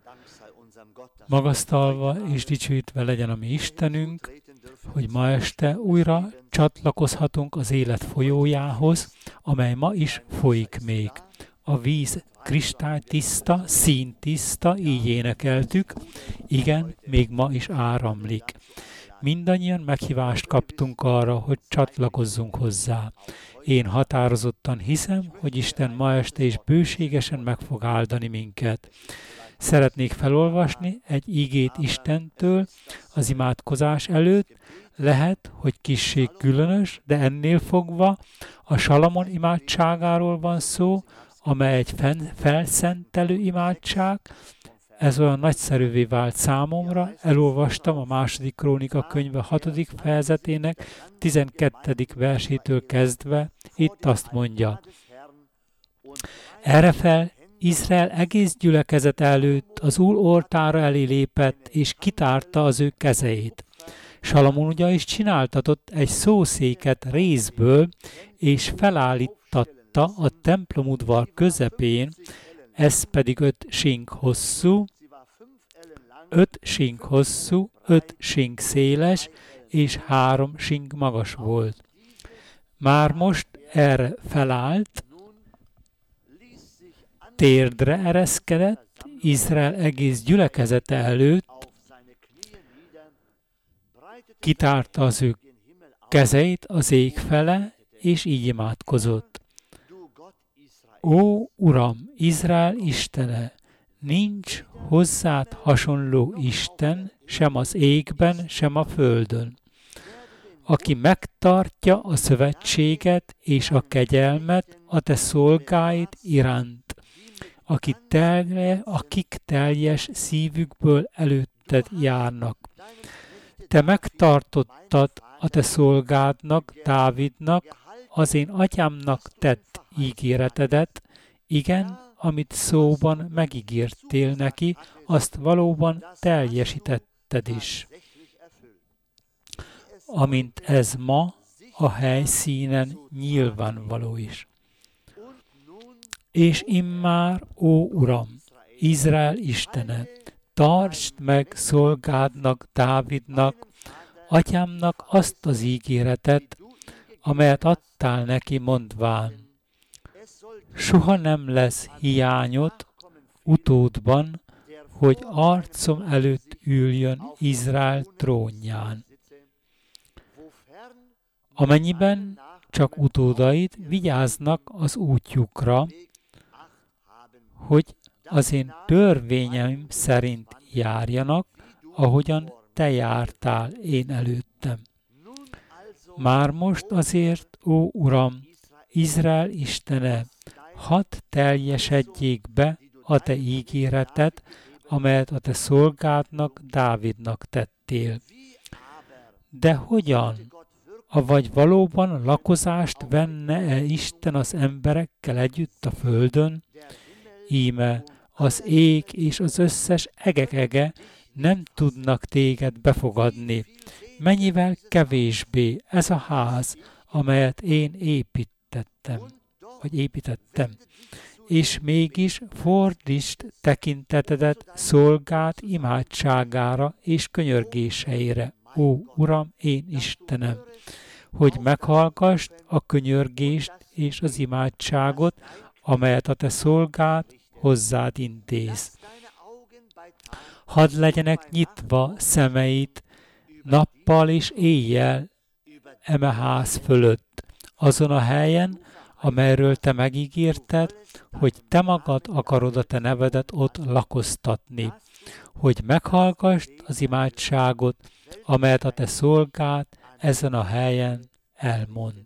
Magasztalva és dicsőítve legyen a mi Istenünk, hogy ma este újra csatlakozhatunk az élet folyójához, amely ma is folyik még. A víz kristálytiszta, színtiszta, így énekeltük, igen, még ma is áramlik. Mindannyian meghívást kaptunk arra, hogy csatlakozzunk hozzá. Én határozottan hiszem, hogy Isten ma este is bőségesen meg fog áldani minket. Szeretnék felolvasni egy igét Istentől az imádkozás előtt, lehet, hogy kissé különös, de ennél fogva a Salamon imádságáról van szó, amely egy felszentelő imádság. Ez olyan nagyszerűvé vált számomra, elolvastam a második Krónika könyve 6. fejezetének 12. versétől kezdve, itt azt mondja: Errefel Izrael egész gyülekezet előtt az Úr oltára elé lépett, és kitárta az ő kezeit. Salamon ugyanis csináltatott egy szószéket rézből, és felállítatta a templomudvar közepén, ez pedig 5 sink hosszú, 5 sink széles, és 3 sink magas volt. Már most erre felállt, térdre ereszkedett Izrael egész gyülekezete előtt, kitárta az ő kezeit az ég fele, és így imádkozott. Ó, Uram, Izrael Istene, nincs hozzád hasonló Isten, sem az égben, sem a földön, aki megtartja a szövetséget és a kegyelmet a te szolgáid iránt, akik teljes szívükből előtted járnak. Te megtartottad a te szolgádnak, Dávidnak, az én atyámnak tett ígéretedet, igen, amit szóban megígértél neki, azt valóban teljesítetted is. Amint ez ma a helyszínen nyilvánvaló is. És immár, ó Uram, Izrael Istene, tartsd meg szolgádnak, Dávidnak, atyámnak azt az ígéretet, amelyet adtál neki mondván. Soha nem lesz hiányod utódban, hogy arcom előtt üljön Izrael trónján. Amennyiben csak utódaid vigyáznak az útjukra, hogy az én törvényeim szerint járjanak, ahogyan te jártál én előttem. Már most azért, ó Uram, Izrael Istene, hadd teljesedjék be a te ígéreted, amelyet a te szolgádnak, Dávidnak tettél. De hogyan? Avagy valóban lakozást venne-e Isten az emberekkel együtt a földön? Íme, az ég és az összes egek ege nem tudnak téged befogadni. Mennyivel kevésbé ez a ház, amelyet én építettem. És mégis fordítsd tekintetedet szolgád imádságára és könyörgéseire, ó Uram, én Istenem, hogy meghallgassd a könyörgést és az imádságot, amelyet a te szolgád hozzád intéz. Hadd legyenek nyitva szemeit nappal és éjjel eme ház fölött, azon a helyen, amelyről te megígérted, hogy te magad akarod a te nevedet ott lakoztatni, hogy meghallgassd az imádságot, amelyet a te szolgád ezen a helyen elmond.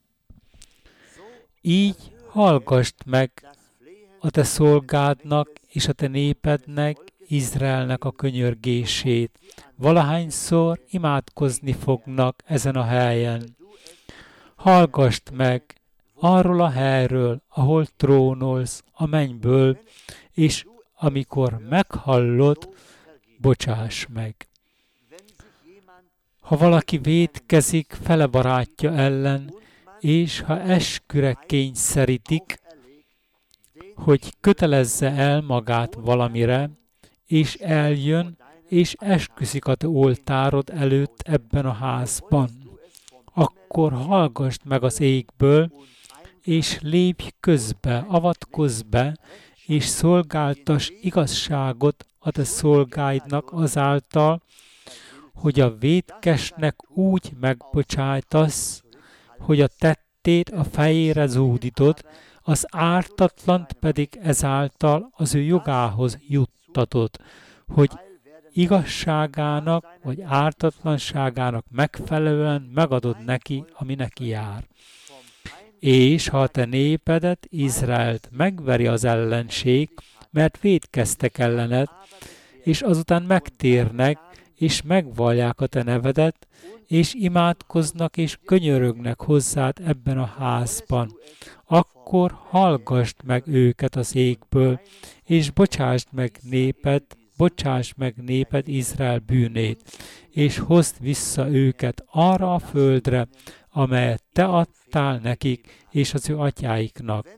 Így hallgassd meg a te szolgádnak és a te népednek, Izraelnek a könyörgését, valahányszor imádkozni fognak ezen a helyen. Hallgassd meg arról a helyről, ahol trónolsz a mennyből, és amikor meghallod, bocsáss meg. Ha valaki vétkezik fele barátja ellen, és ha esküre kényszerítik, hogy kötelezze el magát valamire, és eljön, és esküszik a te oltárod előtt ebben a házban. Akkor hallgassd meg az égből, és lépj közbe, avatkozz be, és szolgáltass igazságot a te szolgáidnak azáltal, hogy a vétkesnek úgy megbocsájtasz, hogy a tettét a fejére zúdítod, az ártatlant pedig ezáltal az ő jogához juttatod, hogy igazságának vagy ártatlanságának megfelelően megadod neki, ami neki jár. És ha a te népedet, Izraelt megveri az ellenség, mert vétkeztek ellened, és azután megtérnek, és megvallják a te nevedet, és imádkoznak és könyörögnek hozzád ebben a házban, akkor hallgassd meg őket az égből, és bocsásd meg néped Izrael bűnét, és hozd vissza őket arra a földre, amelyet te adtál nekik és az ő atyáiknak.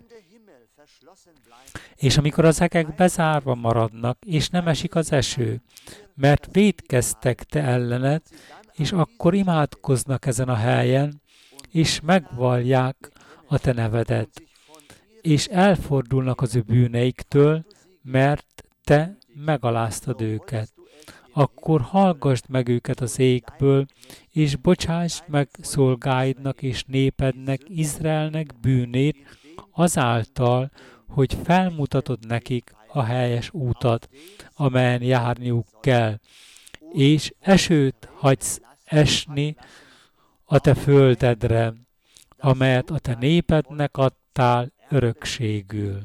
És amikor az egek bezárva maradnak, és nem esik az eső, mert vétkeztek te ellened, és akkor imádkoznak ezen a helyen, és megvallják a te nevedet, és elfordulnak az ő bűneiktől, mert te megaláztad őket. Akkor hallgassd meg őket az égből, és bocsásd meg szolgáidnak és népednek, Izraelnek bűnét, azáltal, hogy felmutatod nekik a helyes útat, amelyen járniuk kell, és esőt hagysz esni a te földedre, amelyet a te népednek adtál örökségül.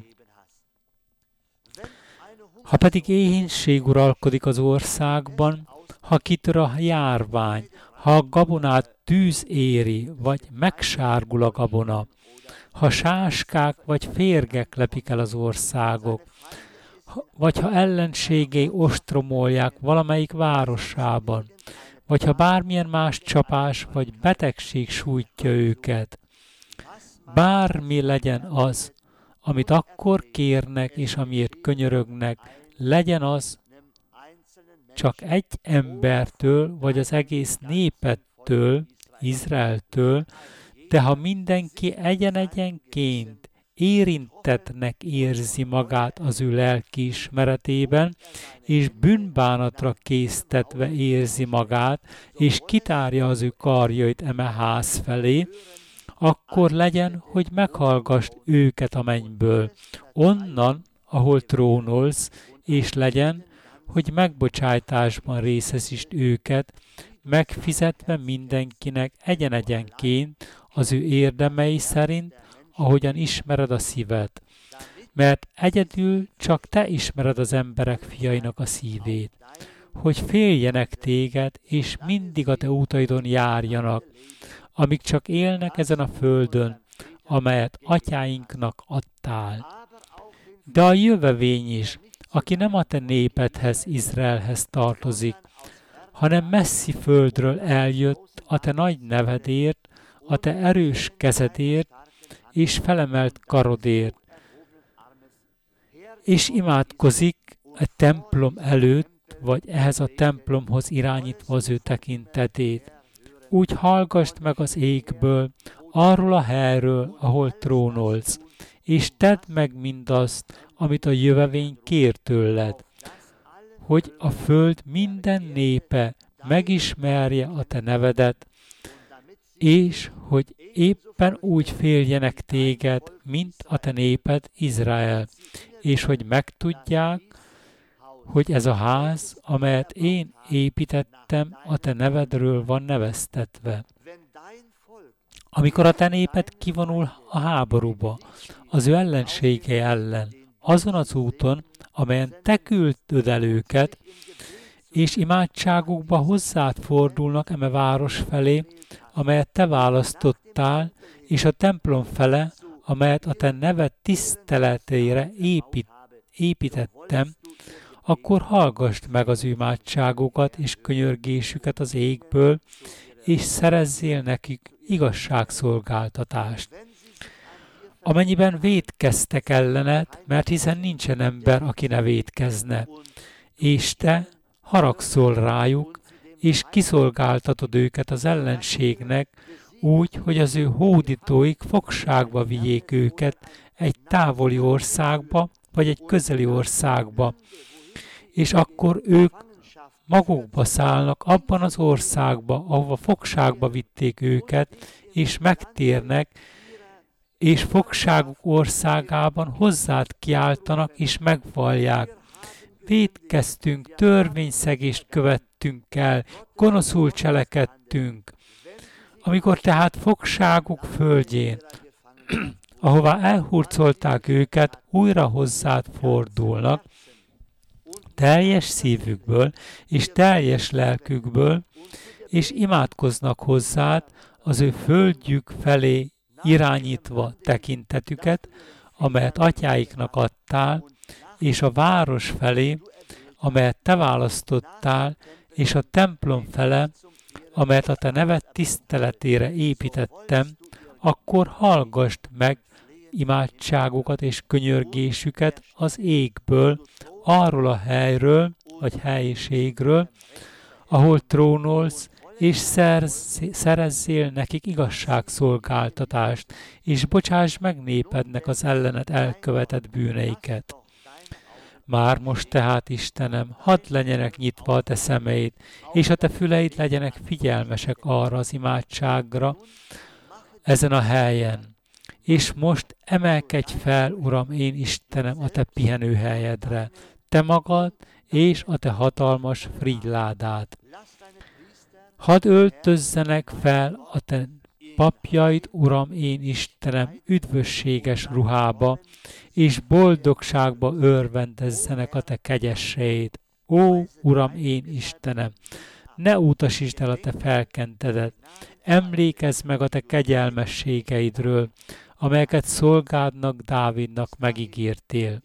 Ha pedig éhínség uralkodik az országban, ha kitör a járvány, ha a gabonát tűz éri, vagy megsárgul a gabona, ha sáskák vagy férgek lepik el az országok, vagy ha ellenségei ostromolják valamelyik városában, vagy ha bármilyen más csapás vagy betegség sújtja őket. Bármi legyen az, amit akkor kérnek és amiért könyörögnek, legyen az csak egy embertől, vagy az egész népedtől, Izraeltől, de ha mindenki egyen-egyenként érintettnek érzi magát az ő lelkiismeretében, és bűnbánatra késztetve érzi magát, és kitárja az ő karjait eme ház felé, akkor legyen, hogy meghallgassd őket a mennyből, onnan, ahol trónolsz, és legyen, hogy megbocsájtásban részesítsd őket, megfizetve mindenkinek egyen-egyenként az ő érdemei szerint, ahogyan ismered a szíved. Mert egyedül csak te ismered az emberek fiainak a szívét, hogy féljenek téged, és mindig a te útaidon járjanak, amíg csak élnek ezen a földön, amelyet atyáinknak adtál. De a jövevény is, aki nem a te népedhez, Izraelhez tartozik, hanem messzi földről eljött a te nagy nevedért, a te erős kezedért, és felemelt karodért, és imádkozik a templom előtt, vagy ehhez a templomhoz irányítva az ő tekintetét. Úgy hallgassd meg az égből, arról a helyről, ahol trónolsz, és tedd meg mindazt, amit a jövevény kér tőled, hogy a föld minden népe megismerje a te nevedet, és hogy éppen úgy féljenek téged, mint a te néped Izrael, és hogy megtudják, hogy ez a ház, amelyet én építettem, a te nevedről van neveztetve. Amikor a te néped kivonul a háborúba, az ő ellenségei ellen, azon az úton, amelyen te küldöd el őket, és imádságukba hozzád fordulnak eme város felé, amelyet te választottál, és a templom fele, amelyet a te neved tiszteletére építettem, akkor hallgassd meg az ő imádságokat és könyörgésüket az égből, és szerezzél nekik igazságszolgáltatást. Amennyiben vétkeztek ellened, mert hiszen nincsen ember, aki ne vétkezne, és te haragszol rájuk, és kiszolgáltatod őket az ellenségnek, úgy, hogy az ő hódítóik fogságba vigyék őket egy távoli országba, vagy egy közeli országba, és akkor ők magukba szállnak abban az országba, ahova fogságba vitték őket, és megtérnek, és fogságuk országában hozzád kiáltanak, és megvallják. Vétkeztünk, törvényszegést követtünk el, gonoszul cselekedtünk. Amikor tehát fogságuk földjén, ahová elhurcolták őket, újra hozzád fordulnak, teljes szívükből és teljes lelkükből, és imádkoznak hozzád, az ő földjük felé irányítva tekintetüket, amelyet atyáiknak adtál, és a város felé, amelyet te választottál, és a templom fele, amelyet a te neved tiszteletére építettem, akkor hallgassd meg imádságukat és könyörgésüket az égből, arról a helyről, vagy helyiségről, ahol trónolsz, és szerezzél nekik igazságszolgáltatást, és bocsáss meg népednek az ellenet elkövetett bűneiket. Már most tehát, Istenem, hadd legyenek nyitva a te szemeid, és a te füleid legyenek figyelmesek arra az imádságra ezen a helyen. És most emelkedj fel, Uram, én Istenem, a te pihenőhelyedre, te magad és a te hatalmas frigyládád. Hadd öltözzenek fel a te papjaid, Uram, én Istenem, üdvösséges ruhába, és boldogságba örvendezzenek a te kegyességed. Ó, Uram, én Istenem, ne utasítsd el a te felkentedet, emlékezz meg a te kegyelmességeidről, amelyeket szolgádnak Dávidnak megígértél.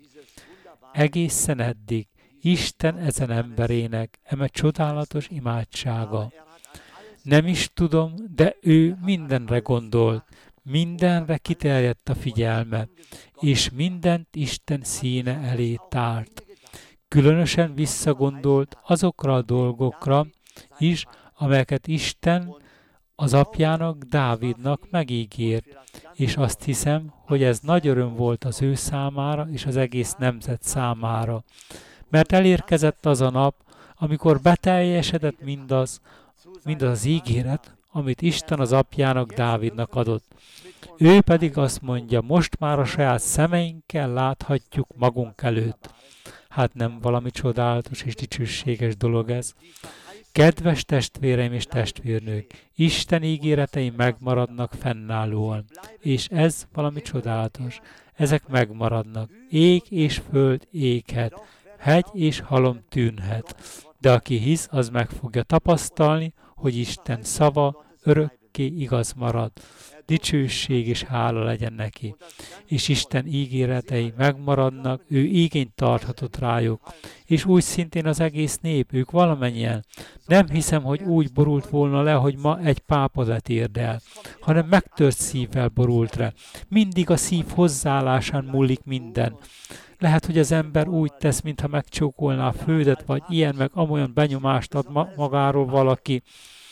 Egészen eddig Isten ezen emberének eme csodálatos imádsága. Nem is tudom, de ő mindenre gondolt, mindenre kiterjedt a figyelme, és mindent Isten színe elé tárt. Különösen visszagondolt azokra a dolgokra is, amelyeket Isten az apjának, Dávidnak megígért, és azt hiszem, hogy ez nagy öröm volt az ő számára és az egész nemzet számára. Mert elérkezett az a nap, amikor beteljesedett mindaz az ígéret, amit Isten az apjának, Dávidnak adott. Ő pedig azt mondja, most már a saját szemeinkkel láthatjuk magunk előtt. Hát nem valami csodálatos és dicsőséges dolog ez. Kedves testvéreim és testvérnők, Isten ígéretei megmaradnak fennállóan, és ez valami csodálatos. Ezek megmaradnak. Ég és föld éghet, hegy és halom tűnhet, de aki hisz, az meg fogja tapasztalni, hogy Isten szava örökké igaz marad. Dicsőség és hála legyen neki. És Isten ígéretei megmaradnak, ő igényt tarthatott rájuk. És úgy szintén az egész nép, ők valamennyien. Nem hiszem, hogy úgy borult volna le, hogy ma egy pápa letérd el, hanem megtört szívvel borult le. Mindig a szív hozzáállásán múlik minden. Lehet, hogy az ember úgy tesz, mintha megcsókolná a földet, vagy ilyen meg amolyan benyomást ad magáról valaki.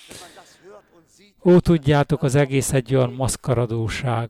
Ó, tudjátok, az egész egy olyan maszkaradóság.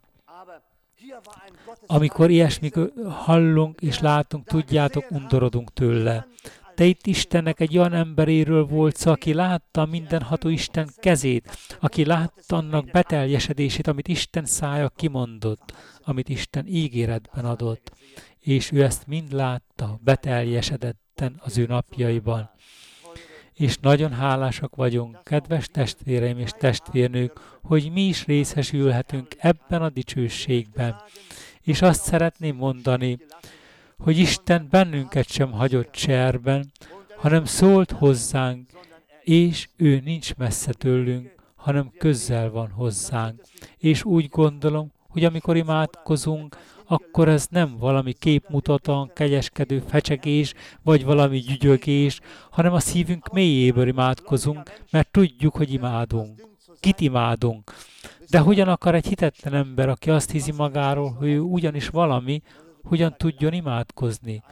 Amikor ilyesmit hallunk és látunk, tudjátok, undorodunk tőle. De itt Istennek egy olyan emberéről volt szó, aki látta mindenható Isten kezét, aki látta annak beteljesedését, amit Isten szája kimondott, amit Isten ígéretben adott. És ő ezt mind látta, beteljesedetten az ő napjaiban. És nagyon hálásak vagyunk, kedves testvéreim és testvérnők, hogy mi is részesülhetünk ebben a dicsőségben. És azt szeretném mondani, hogy Isten bennünket sem hagyott cserben, hanem szólt hozzánk, és ő nincs messze tőlünk, hanem közel van hozzánk. És úgy gondolom, hogy amikor imádkozunk, akkor ez nem valami képmutatóan kegyeskedő fecsegés, vagy valami gyügyögés, hanem a szívünk mélyéből imádkozunk, mert tudjuk, hogy imádunk. Kit imádunk? De hogyan akar egy hitetlen ember, aki azt hiszi magáról, hogy ő ugyanis valami, hogyan tudjon imádkozni?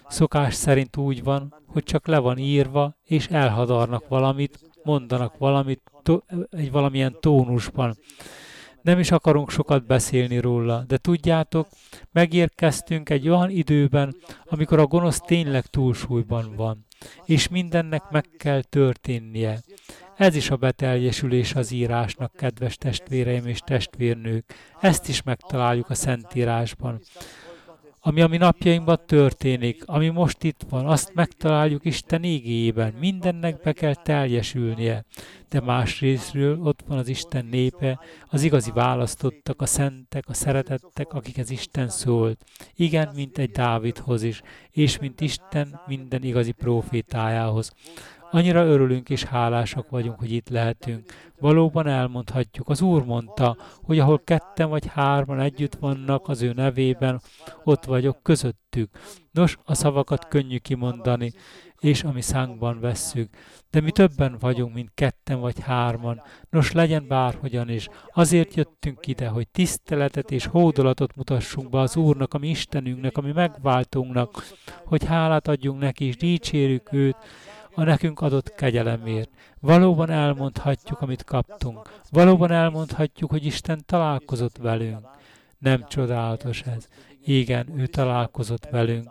Szokás szerint úgy van, hogy csak le van írva, és elhadarnak valamit, mondanak valamit egy valamilyen tónusban. Nem is akarunk sokat beszélni róla, de tudjátok, megérkeztünk egy olyan időben, amikor a gonosz tényleg túlsúlyban van, és mindennek meg kell történnie. Ez is a beteljesülés az írásnak, kedves testvéreim és testvérnők. Ezt is megtaláljuk a Szentírásban. Ami a mi napjainkban történik, ami most itt van, azt megtaláljuk Isten igéjében. Mindennek be kell teljesülnie. De másrészről ott van az Isten népe, az igazi választottak, a szentek, a szeretettek, akikhez Isten szólt. Igen, mint egy Dávidhoz is, és mint Isten minden igazi prófétájához. Annyira örülünk és hálásak vagyunk, hogy itt lehetünk. Valóban elmondhatjuk. Az Úr mondta, hogy ahol ketten vagy hárman együtt vannak az ő nevében, ott vagyok közöttük. Nos, a szavakat könnyű kimondani, és a mi szánkban vesszük. De mi többen vagyunk, mint ketten vagy hárman. Nos, legyen bárhogyan is. Azért jöttünk ide, hogy tiszteletet és hódolatot mutassunk be az Úrnak, a mi Istenünknek, a mi megváltónknak, hogy hálát adjunk neki, és dicsérjük őt, a nekünk adott kegyelemért. Valóban elmondhatjuk, amit kaptunk. Valóban elmondhatjuk, hogy Isten találkozott velünk. Nem csodálatos ez? Igen, ő találkozott velünk.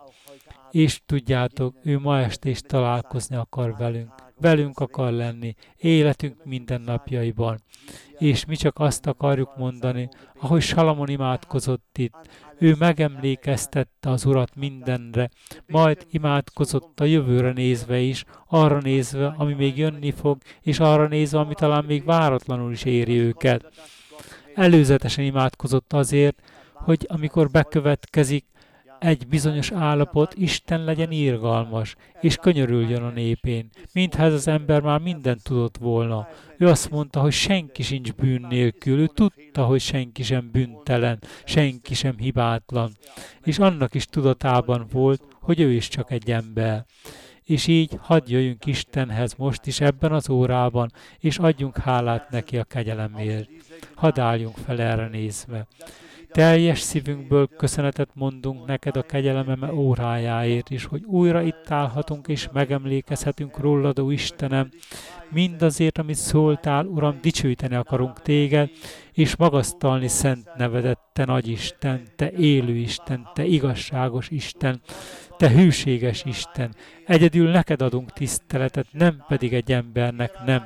És tudjátok, ő ma este is találkozni akar velünk. Velünk akar lenni, életünk mindennapjaiban. És mi csak azt akarjuk mondani, ahogy Salamon imádkozott itt. Ő megemlékeztette az Urat mindenre, majd imádkozott a jövőre nézve is, arra nézve, ami még jönni fog, és arra nézve, ami talán még váratlanul is éri őket. Előzetesen imádkozott azért, hogy amikor bekövetkezik egy bizonyos állapot, Isten legyen irgalmas, és könyörüljön a népén, mintha ez az ember már mindent tudott volna. Ő azt mondta, hogy senki sincs bűn nélkül, ő tudta, hogy senki sem bűntelen, senki sem hibátlan, és annak is tudatában volt, hogy ő is csak egy ember. És így hadd jöjjünk Istenhez most is ebben az órában, és adjunk hálát neki a kegyelemért. Hadd álljunk fel erre nézve. Teljes szívünkből köszönetet mondunk neked a kegyelemem órájáért is, hogy újra itt állhatunk és megemlékezhetünk rólad, ó Istenem, mindazért, amit szóltál, Uram, dicsőíteni akarunk téged, és magasztalni szent nevedet, te nagy Isten, te élő Isten, te igazságos Isten, te hűséges Isten. Egyedül neked adunk tiszteletet, nem pedig egy embernek, nem.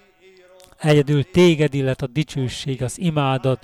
Egyedül téged illet a dicsőség, az imádat,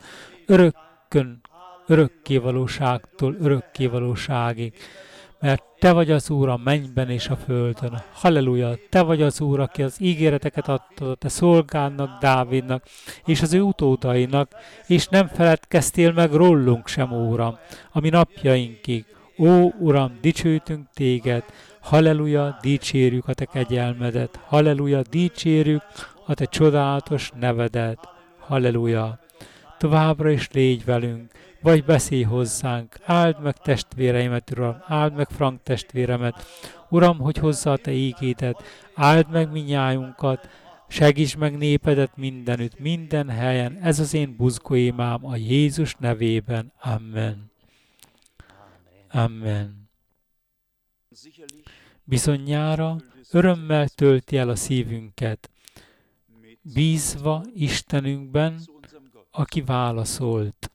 örökkévalóságtól örökkévalóságig. Mert te vagy az Úr a mennyben és a földön. Halleluja! Te vagy az Úr, aki az ígéreteket adtad a te szolgádnak, Dávidnak, és az ő utódainak, és nem feledkeztél meg rólunk sem, Úram, a mi napjainkig. Ó, Uram, dicsőítünk téged! Halleluja! Dicsérjük a te kegyelmedet! Halleluja! Dicsérjük a te csodálatos nevedet! Halleluja! Továbbra is légy velünk, vagy beszélj hozzánk, áld meg testvéreimet, Uram, áld meg Frank testvéremet, Uram, hogy hozza a te ígédet, áld meg minnyájunkat, segíts meg népedet mindenütt, minden helyen, ez az én buzgóimám a Jézus nevében. Amen. Amen. Bizonyára örömmel tölti el a szívünket, bízva Istenünkben, aki válaszolt.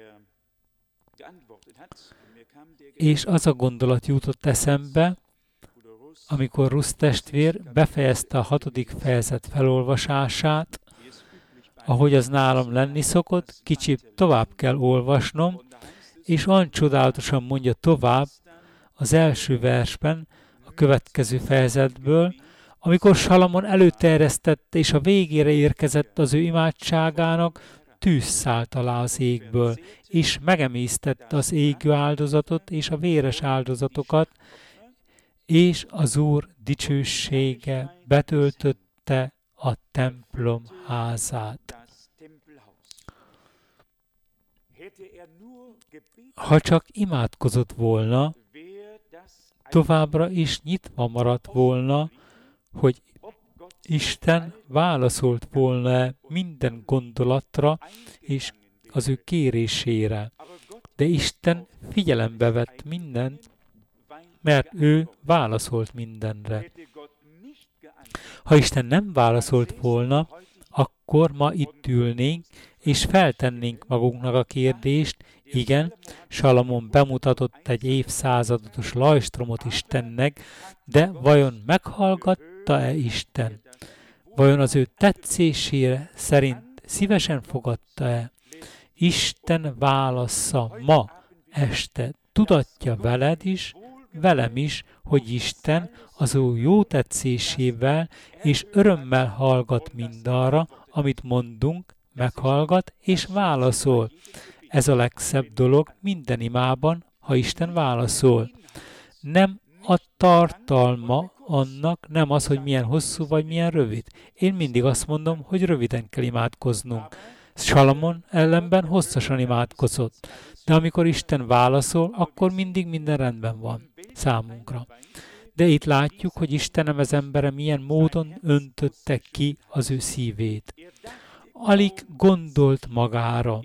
És az a gondolat jutott eszembe, amikor Rusz testvér befejezte a 6. fejezet felolvasását, ahogy az nálam lenni szokott, kicsit tovább kell olvasnom, és olyan csodálatosan mondja tovább az első versben, a következő fejezetből, amikor Salamon előterjesztette és a végére érkezett az ő imádságának, tűz szállt alá az égből, és megemésztette az égő áldozatot és a véres áldozatokat, és az Úr dicsősége betöltötte a templom házát. Ha csak imádkozott volna, továbbra is nyitva maradt volna, hogy Isten válaszolt volna minden gondolatra és az ő kérésére. De Isten figyelembe vett mindent, mert ő válaszolt mindenre. Ha Isten nem válaszolt volna, akkor ma itt ülnénk, és feltennénk magunknak a kérdést, igen, Salamon bemutatott egy évszázados lajstromot Istennek, de vajon meghallgatta-e Isten? Vajon az ő tetszésére szerint szívesen fogadta-e? Isten válasza ma este tudatja veled is, velem is, hogy Isten az ő jó tetszésével és örömmel hallgat mindarra, amit mondunk, meghallgat és válaszol. Ez a legszebb dolog minden imában, ha Isten válaszol. Nem a tartalma annak, nem az, hogy milyen hosszú vagy milyen rövid. Én mindig azt mondom, hogy röviden kell imádkoznunk. Salamon ellenben hosszasan imádkozott. De amikor Isten válaszol, akkor mindig minden rendben van számunkra. De itt látjuk, hogy Istenem az embere milyen módon öntötte ki az ő szívét. Alig gondolt magára.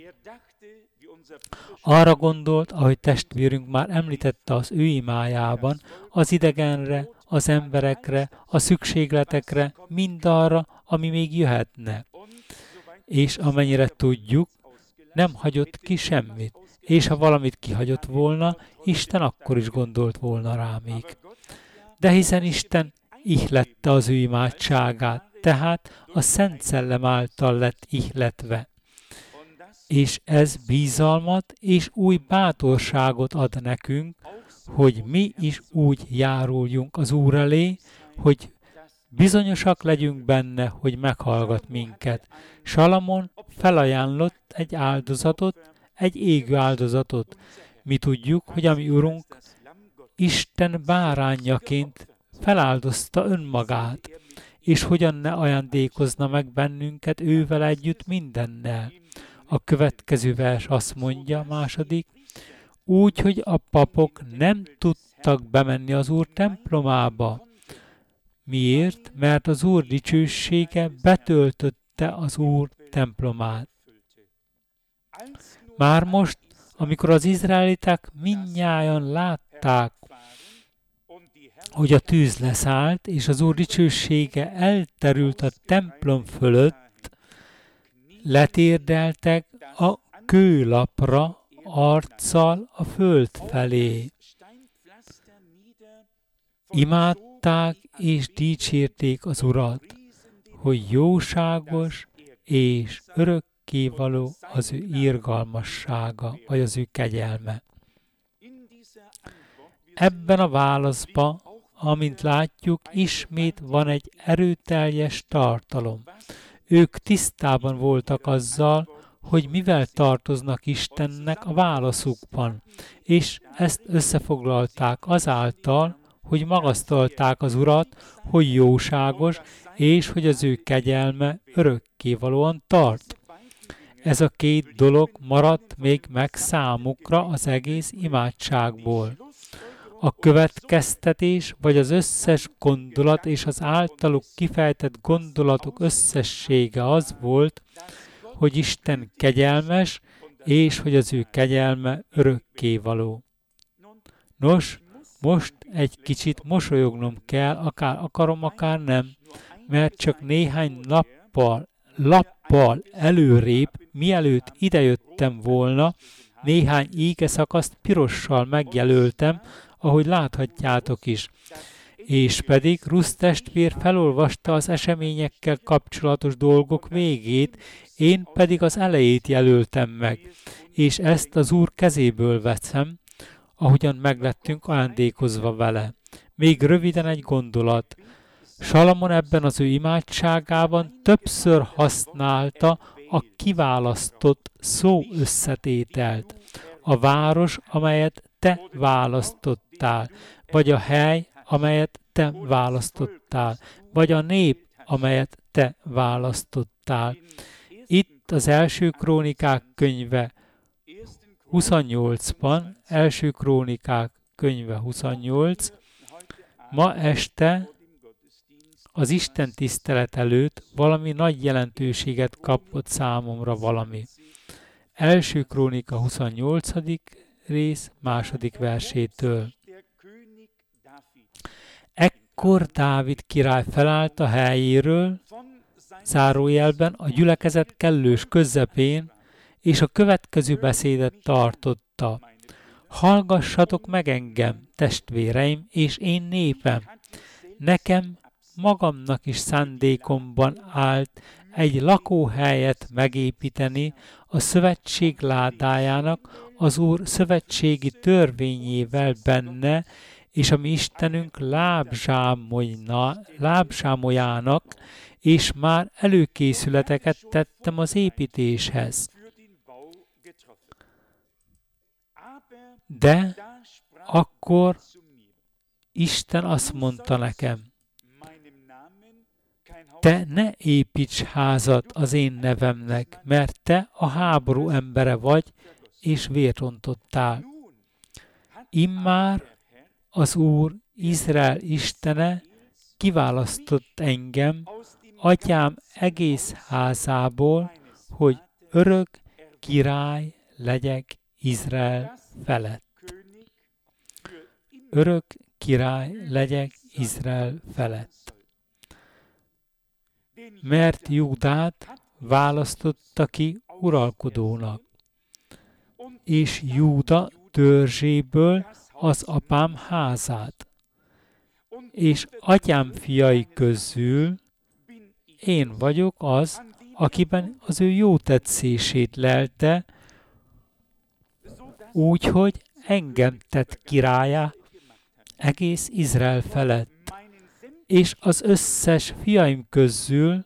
Arra gondolt, ahogy testvérünk már említette az ő imájában, az idegenre, az emberekre, a szükségletekre, mindarra, ami még jöhetne. És amennyire tudjuk, nem hagyott ki semmit. És ha valamit kihagyott volna, Isten akkor is gondolt volna rá még. De hiszen Isten ihlette az ő imádságát, tehát a Szent Szellem által lett ihletve. És ez bízalmat és új bátorságot ad nekünk, hogy mi is úgy járuljunk az Úr elé, hogy bizonyosak legyünk benne, hogy meghallgat minket. Salamon felajánlott egy áldozatot, egy égő áldozatot. Mi tudjuk, hogy a mi Urunk Isten bárányaként feláldozta önmagát, és hogyan ne ajándékozna meg bennünket ővel együtt mindennel. A következő vers azt mondja, második, úgy, hogy a papok nem tudtak bemenni az Úr templomába. Miért? Mert az Úr dicsősége betöltötte az Úr templomát. Már most, amikor az izraeliták mindnyájan látták, hogy a tűz leszállt, és az Úr dicsősége elterült a templom fölött, letérdeltek a kőlapra arccal a föld felé. Imádták és dicsérték az Urat, hogy jóságos és örökkévaló az ő irgalmassága, vagy az ő kegyelme. Ebben a válaszban, amint látjuk, ismét van egy erőteljes tartalom. Ők tisztában voltak azzal, hogy mivel tartoznak Istennek a válaszukban, és ezt összefoglalták azáltal, hogy magasztalták az Urat, hogy jóságos, és hogy az ő kegyelme örökkévalóan tart. Ez a két dolog maradt még meg számukra az egész imádságból. A következtetés, vagy az összes gondolat és az általuk kifejtett gondolatok összessége az volt, hogy Isten kegyelmes, és hogy az ő kegyelme örökkévaló. Nos, most egy kicsit mosolyognom kell, akár akarom, akár nem, mert csak néhány lappal előrébb, mielőtt idejöttem volna, néhány ígeszakaszt pirossal megjelöltem, ahogy láthatjátok is. És pedig Rusz testvér felolvasta az eseményekkel kapcsolatos dolgok végét, én pedig az elejét jelöltem meg, és ezt az Úr kezéből veszem, ahogyan meglettünk ajándékozva vele. Még röviden egy gondolat. Salamon ebben az ő imádságában többször használta a kiválasztott szó összetételt. A város, amelyet te választottál, vagy a hely, amelyet te választottál, vagy a nép, amelyet te választottál. Itt az első krónikák könyve 28-ban, első krónikák könyve 28, ma este az Isten tisztelet előtt valami nagy jelentőséget kapott számomra valami. Első krónika 28. rész, második versétől. Ekkor Dávid király felállt a helyéről, zárójelben a gyülekezet kellős közepén, és a következő beszédet tartotta. Hallgassatok meg engem, testvéreim, és én népem. Nekem magamnak is szándékomban állt egy lakóhelyet megépíteni a szövetség ládájának, az Úr szövetségi törvényével benne, és a mi Istenünk lábzsámolyának, és már előkészületeket tettem az építéshez. De akkor Isten azt mondta nekem, te ne építs házat az én nevemnek, mert te a háború embere vagy, és vért rontottál. Immár az Úr, Izrael Istene kiválasztott engem, atyám egész házából, hogy örök király legyek Izrael felett. Örök király legyek Izrael felett. Mert Júdát választotta ki uralkodónak, és Júda törzséből az apám házát, és atyám fiai közül én vagyok az, akiben az ő jó tetszését lelte, úgyhogy engem tett királlyá egész Izrael felett, és az összes fiaim közül,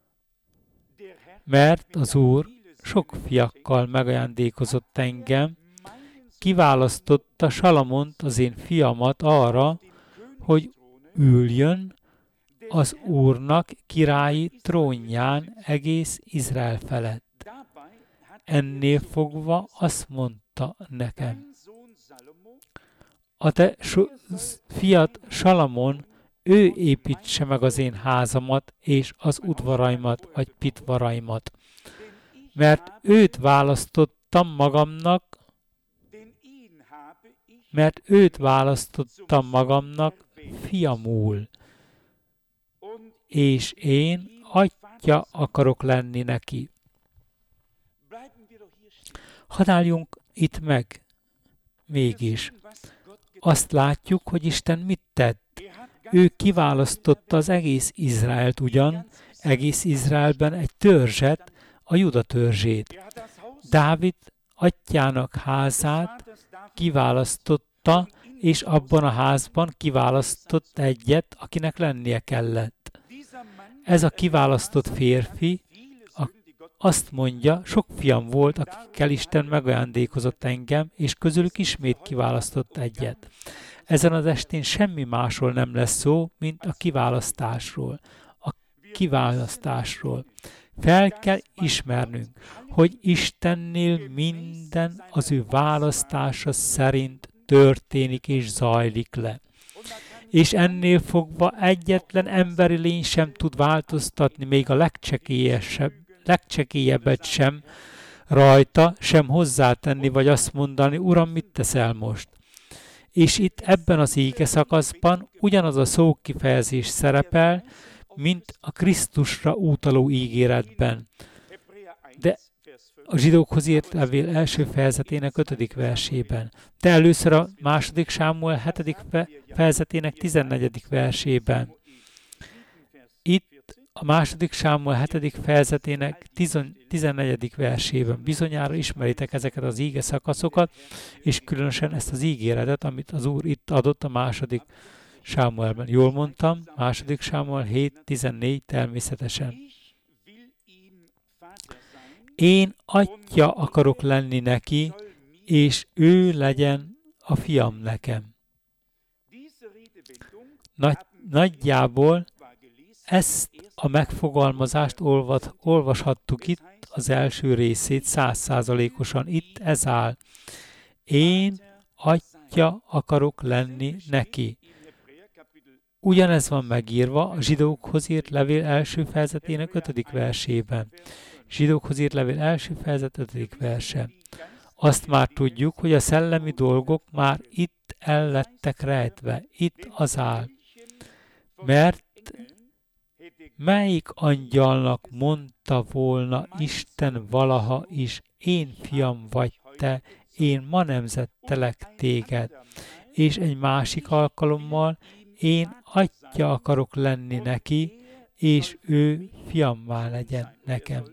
mert az Úr sok fiakkal megajándékozott engem, kiválasztotta Salamont, az én fiamat arra, hogy üljön az Úrnak királyi trónján egész Izrael felett. Ennél fogva azt mondta nekem, a te fiat Salamon, ő építse meg az én házamat és az udvaraimat vagy pitvaraimat, mert őt választottam magamnak, fiamul, és én atya akarok lenni neki. Hadd álljunk itt meg mégis. Azt látjuk, hogy Isten mit tett. Ő kiválasztotta az egész Izraelt ugyan, egész Izraelben egy törzset, a Juda törzsét. Dávid atyának házát kiválasztotta, és abban a házban kiválasztott egyet, akinek lennie kellett. Ez a kiválasztott férfi azt mondja, sok fiam volt, akikkel Isten megajándékozott engem, és közülük ismét kiválasztott egyet. Ezen az estén semmi másról nem lesz szó, mint a kiválasztásról. Fel kell ismernünk, hogy Istennél minden az ő választása szerint történik és zajlik le. És ennél fogva egyetlen emberi lény sem tud változtatni, még a legcsekélyebbet sem rajta, sem hozzátenni, vagy azt mondani, Uram, mit teszel most? És itt ebben az íge szakaszban ugyanaz a szókifejezés szerepel, mint a Krisztusra utaló ígéretben. De a zsidókhoz írt levél első fejezetének 5. versében. De először a 2. Sámuel 7. fejezetének 14. versében. Itt a 2. Sámuel 7. fejezetének 14. versében. Bizonyára ismeritek ezeket az íge szakaszokat, és különösen ezt az ígéretet, amit az Úr itt adott a 2. Sámuelben. Jól mondtam, 2. Sámuel 7.14 természetesen. Én atya akarok lenni neki, és ő legyen a fiam nekem. Nagyjából ezt a megfogalmazást olvashattuk itt, az első részét 100%-osan. Itt ez áll. Én atya akarok lenni neki. Ugyanez van megírva a zsidókhoz írt levél első fejezetének 5. versében. Zsidókhoz írt levél első fejezet 5. verse. Azt már tudjuk, hogy a szellemi dolgok már itt el lettek rejtve. Itt az áll. Mert melyik angyalnak mondta volna Isten valaha is, én fiam vagy te, én ma nemzettelek téged, és egy másik alkalommal én atya akarok lenni neki, és ő fiammá legyen nekem.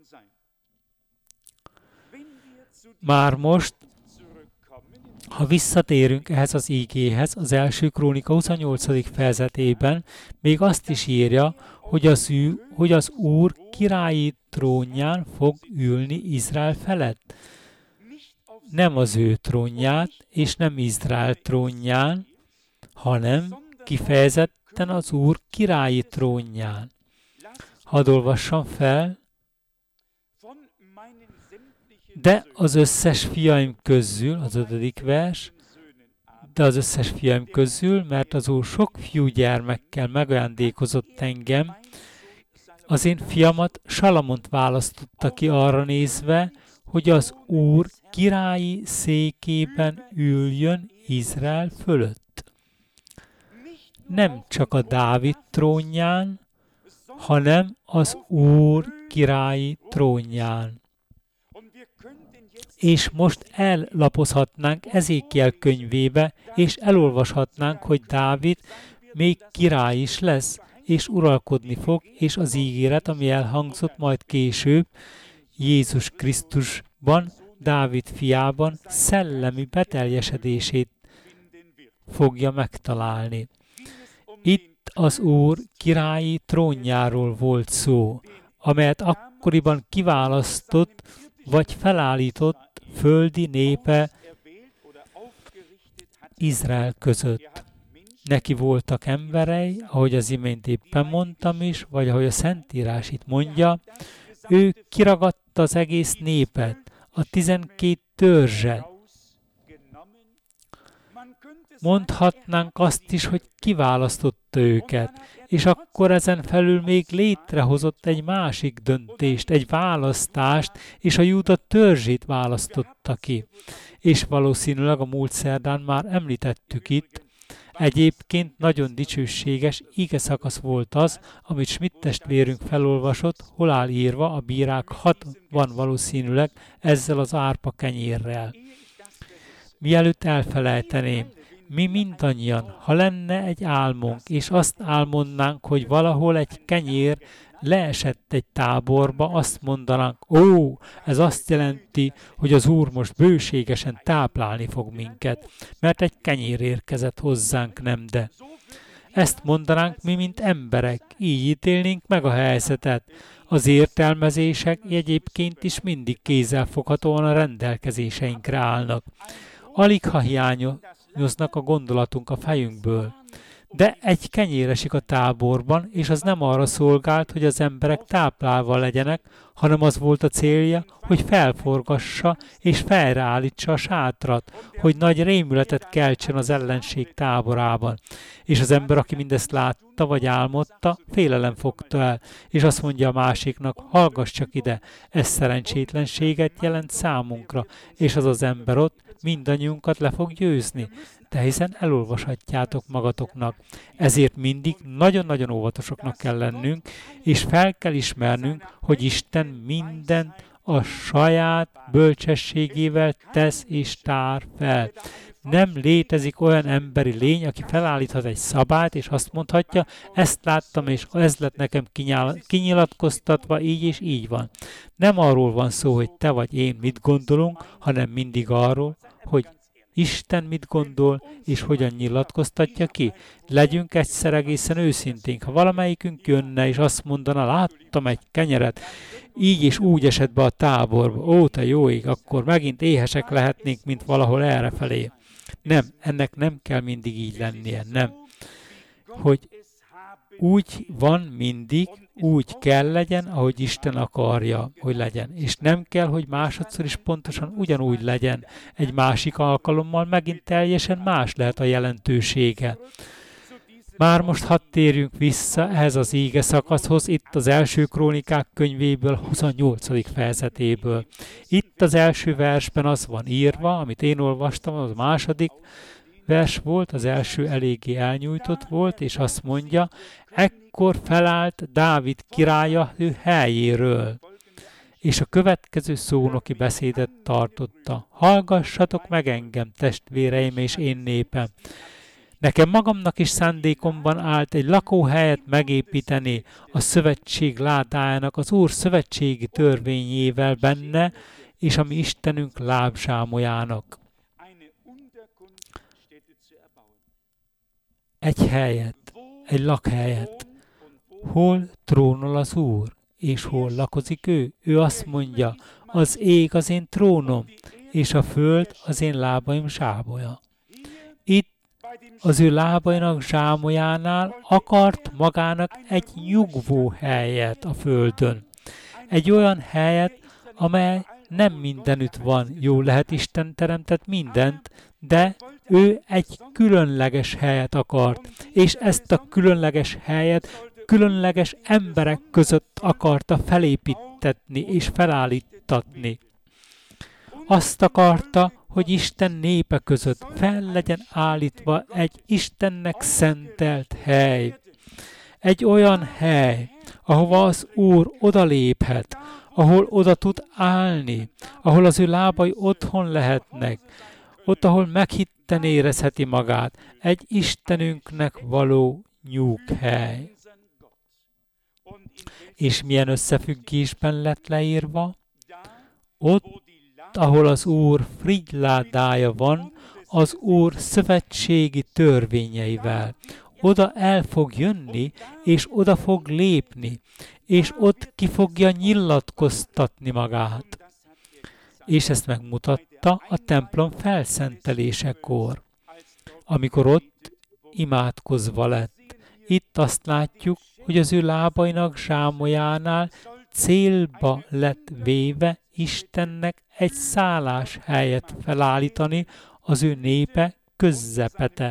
Már most, ha visszatérünk ehhez az ígéhez, az első Krónika 28. fejezetében még azt is írja, hogy az Úr királyi trónján fog ülni Izrael felett. Nem az ő trónját, és nem Izrael trónján, hanem kifejezetten az Úr királyi trónján. Hadd olvassam fel, de az összes fiaim közül, az 5. vers, de az összes fiaim közül, mert az Úr sok fiúgyermekkel megajándékozott engem, az én fiamat Salamont választotta ki arra nézve, hogy az Úr királyi székében üljön Izrael fölött. Nem csak a Dávid trónján, hanem az Úr királyi trónján. És most ellapozhatnánk Ezékiel könyvébe, és elolvashatnánk, hogy Dávid még király is lesz, és uralkodni fog, és az ígéret, ami elhangzott majd később, Jézus Krisztusban, Dávid fiában szellemi beteljesedését fogja megtalálni. Itt az Úr királyi trónjáról volt szó, amelyet akkoriban kiválasztott vagy felállított földi népe Izrael között. Neki voltak emberei, ahogy az imént éppen mondtam is, vagy ahogy a Szentírás itt mondja, ő kiragadta az egész népet, a 12 törzset. Mondhatnánk azt is, hogy kiválasztotta őket, és akkor ezen felül még létrehozott egy másik döntést, egy választást, és a Júda törzsét választotta ki. És valószínűleg a múlt szerdán már említettük itt, egyébként nagyon dicsőséges igeszakasz volt az, amit Schmidt testvérünk felolvasott, hol áll írva, a bírák 6 van valószínűleg ezzel az árpa kenyérrel. Mielőtt elfelejteném, mi mindannyian, ha lenne egy álmunk, és azt álmodnánk, hogy valahol egy kenyér leesett egy táborba, azt mondanánk, ez azt jelenti, hogy az Úr most bőségesen táplálni fog minket, mert egy kenyér érkezett hozzánk, nem de. Ezt mondanánk mi, mint emberek, így ítélnénk meg a helyzetet. Az értelmezések egyébként is mindig kézzelfoghatóan a rendelkezéseinkre állnak. Alig ha hiányoznak a gondolatunk a fejünkből. De egy kenyér esik a táborban, és az nem arra szolgált, hogy az emberek táplálva legyenek, hanem az volt a célja, hogy felforgassa és fejreállítsa a sátrat, hogy nagy rémületet keltsen az ellenség táborában. És az ember, aki mindezt látta vagy álmodta, félelem fogta el, és azt mondja a másiknak, hallgass csak ide, ez szerencsétlenséget jelent számunkra, és az az ember ott mindannyiunkat le fog győzni. De hiszen elolvashatjátok magatoknak. Ezért mindig nagyon-nagyon óvatosoknak kell lennünk, és fel kell ismernünk, hogy Isten mindent a saját bölcsességével tesz és tár fel. Nem létezik olyan emberi lény, aki felállíthat egy szabályt, és azt mondhatja, ezt láttam, és ez lett nekem kinyilatkoztatva, így és így van. Nem arról van szó, hogy te vagy én mit gondolunk, hanem mindig arról, hogy Isten mit gondol, és hogyan nyilatkoztatja ki. Legyünk egyszer egészen őszinténk. Ha valamelyikünk jönne, és azt mondana, láttam egy kenyeret, így és úgy esett be a táborba, te jó ég, akkor megint éhesek lehetnénk, mint valahol errefelé. Nem, ennek nem kell mindig így lennie, nem. Hogy úgy van mindig, úgy kell legyen, ahogy Isten akarja, hogy legyen. És nem kell, hogy másodszor is pontosan ugyanúgy legyen. Egy másik alkalommal megint teljesen más lehet a jelentősége. Már most hadd térjünk vissza ehhez az íge szakaszhoz, itt az első Krónikák könyvéből, 28. fejezetéből. Itt az első versben az van írva, amit én olvastam, az a második vers volt, az első eléggé elnyújtott volt, és azt mondja, ekkor felállt Dávid királya ő helyéről, és a következő szónoki beszédet tartotta. Hallgassatok meg engem, testvéreim és én népem. Nekem magamnak is szándékomban állt egy lakóhelyet megépíteni a szövetség ládájának, az Úr szövetségi törvényével benne, és a mi Istenünk lábzsámolyának. Egy helyet, egy lakhelyet, hol trónol az Úr, és hol lakozik ő. Ő azt mondja, az ég az én trónom, és a föld az én lábaim zsábolya. Itt az ő lábainak zsámolyánál akart magának egy nyugvó helyet a földön. Egy olyan helyet, amely nem mindenütt van. Jó lehet, Isten teremtett mindent, de ő egy különleges helyet akart, és ezt a különleges helyet különleges emberek között akarta felépítetni és felállítatni. Azt akarta, hogy Isten népe között fel legyen állítva egy Istennek szentelt hely. Egy olyan hely, ahova az Úr odaléphet, ahol oda tud állni, ahol az ő lábai otthon lehetnek, ott, ahol meghitten érezheti magát, egy Istenünknek való nyughely. És milyen összefüggésben lett leírva? Ott, ahol az Úr frigyládája van, az Úr szövetségi törvényeivel. Oda el fog jönni, és oda fog lépni, és ott ki fogja nyilatkoztatni magát. És ezt megmutatta a templom felszentelésekor, amikor ott imádkozva lett. Itt azt látjuk, hogy az ő lábainak zsámolyánál célba lett véve Istennek egy szálláshelyet felállítani az ő népe közzepete.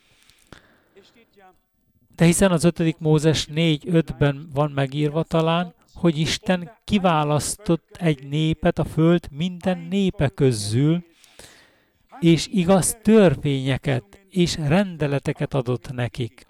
De hiszen az 5. Mózes 4:5-ben van megírva talán, hogy Isten kiválasztott egy népet a föld minden népe közül, és igaz törvényeket és rendeleteket adott nekik.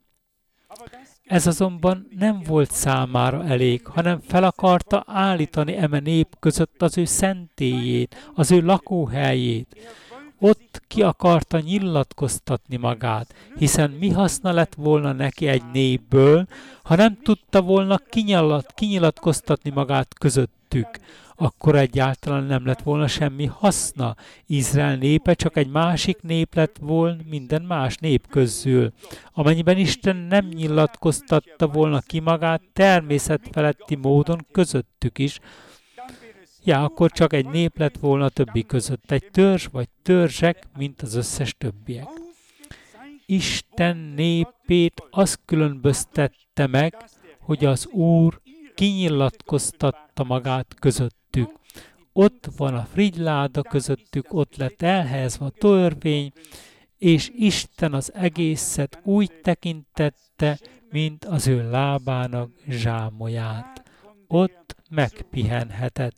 Ez azonban nem volt számára elég, hanem fel akarta állítani eme nép között az ő szentélyét, az ő lakóhelyét. Ott ki akarta nyilatkoztatni magát, hiszen mi haszna lett volna neki egy népből, ha nem tudta volna kinyilatkoztatni magát közöttük. Akkor egyáltalán nem lett volna semmi haszna. Izrael népe csak egy másik nép lett volna minden más nép közül. Amennyiben Isten nem nyilatkoztatta volna ki magát természetfeletti módon közöttük is, akkor csak egy nép lett volna a többi között, egy törzs vagy törzsek, mint az összes többiek. Isten népét az különböztette meg, hogy az Úr kinyilatkoztatta magát közöttük. Ott van a frigyláda közöttük, ott lett elhelyezve a törvény, és Isten az egészet úgy tekintette, mint az ő lábának zsámolyát. Ott megpihenhetett.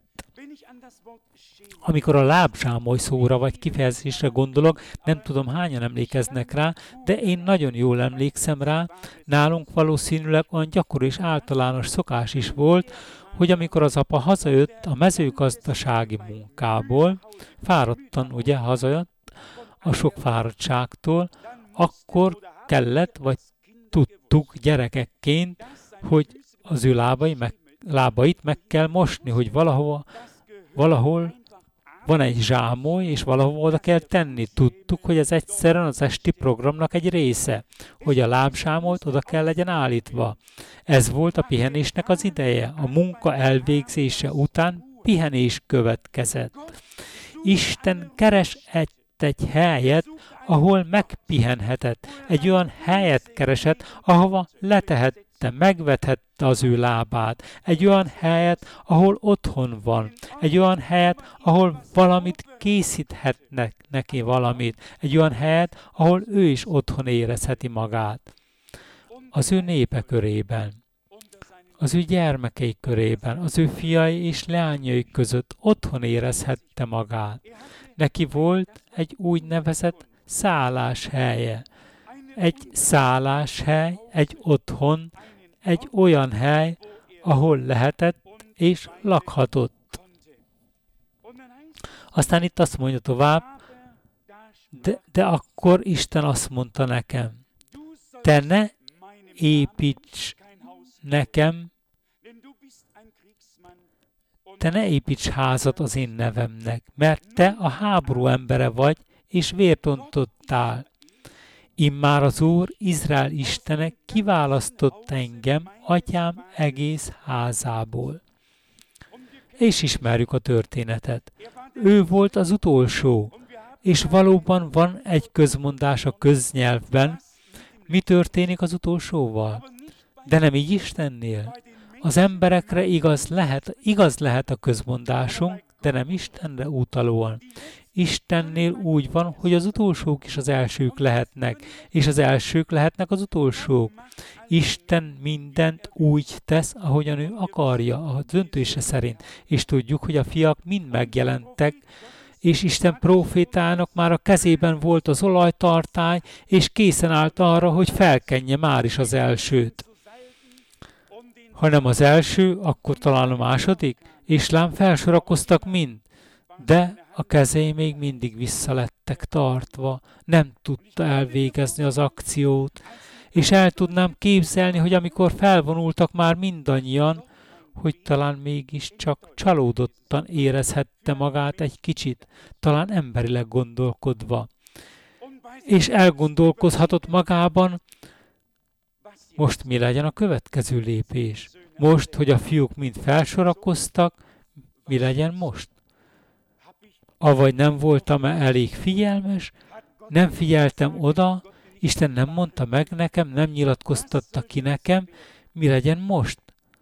Amikor a lábzsámoly szóra vagy kifejezésre gondolok, nem tudom hányan emlékeznek rá, de én nagyon jól emlékszem rá, nálunk valószínűleg olyan gyakori és általános szokás is volt, hogy amikor az apa hazajött a mezőgazdasági munkából, fáradtan ugye hazajött a sok fáradtságtól, akkor kellett, vagy tudtuk gyerekekként, hogy az ő lábait meg kell mosni, hogy valahol van egy zsámoly, és valahol oda kell tenni. Tudtuk, hogy ez egyszerűen az esti programnak egy része, hogy a lábzsámolyt oda kell legyen állítva. Ez volt a pihenésnek az ideje. A munka elvégzése után pihenés következett. Isten keres egy helyet, ahol megpihenhetett. Egy olyan helyet keresett, ahova letehette, megvethette az ő lábát. Egy olyan helyet, ahol otthon van. Egy olyan helyet, ahol valamit készíthetnek neki valamit. Egy olyan helyet, ahol ő is otthon érezheti magát. Az ő népe körében, az ő gyermekei körében, az ő fiai és leányai között otthon érezhette magát. Neki volt egy úgynevezett szálláshelye. Egy szálláshely, egy otthon, egy olyan hely, ahol lehetett és lakhatott. Aztán itt azt mondja tovább, de akkor Isten azt mondta nekem, te ne építs nekem, te ne építs házat az én nevemnek, mert te a háború embere vagy, és vért ontottál. Immár az Úr, Izrael Istene kiválasztott engem, atyám egész házából. És ismerjük a történetet. Ő volt az utolsó, és valóban van egy közmondás a köznyelvben, mi történik az utolsóval. De nem így Istennél. Az emberekre igaz lehet a közmondásunk, de nem Istenre utalóan. Istennél úgy van, hogy az utolsók is az elsők lehetnek, és az elsők lehetnek az utolsók. Isten mindent úgy tesz, ahogyan ő akarja, a döntése szerint. És tudjuk, hogy a fiak mind megjelentek, és Isten prófétának már a kezében volt az olajtartály, és készen állt arra, hogy felkenje már is az elsőt. Ha nem az első, akkor talán a második, és lám felsorakoztak mind, de a kezei még mindig visszalettek tartva, nem tudta elvégezni az akciót, és el tudnám képzelni, hogy amikor felvonultak már mindannyian, hogy talán mégiscsak csalódottan érezhette magát egy kicsit, talán emberileg gondolkodva. És elgondolkozhatott magában, most mi legyen a következő lépés? Most, hogy a fiúk mind felsorakoztak, mi legyen most? Avagy nem voltam elég figyelmes, nem figyeltem oda, Isten nem mondta meg nekem, nem nyilatkoztatta ki nekem, mi legyen most?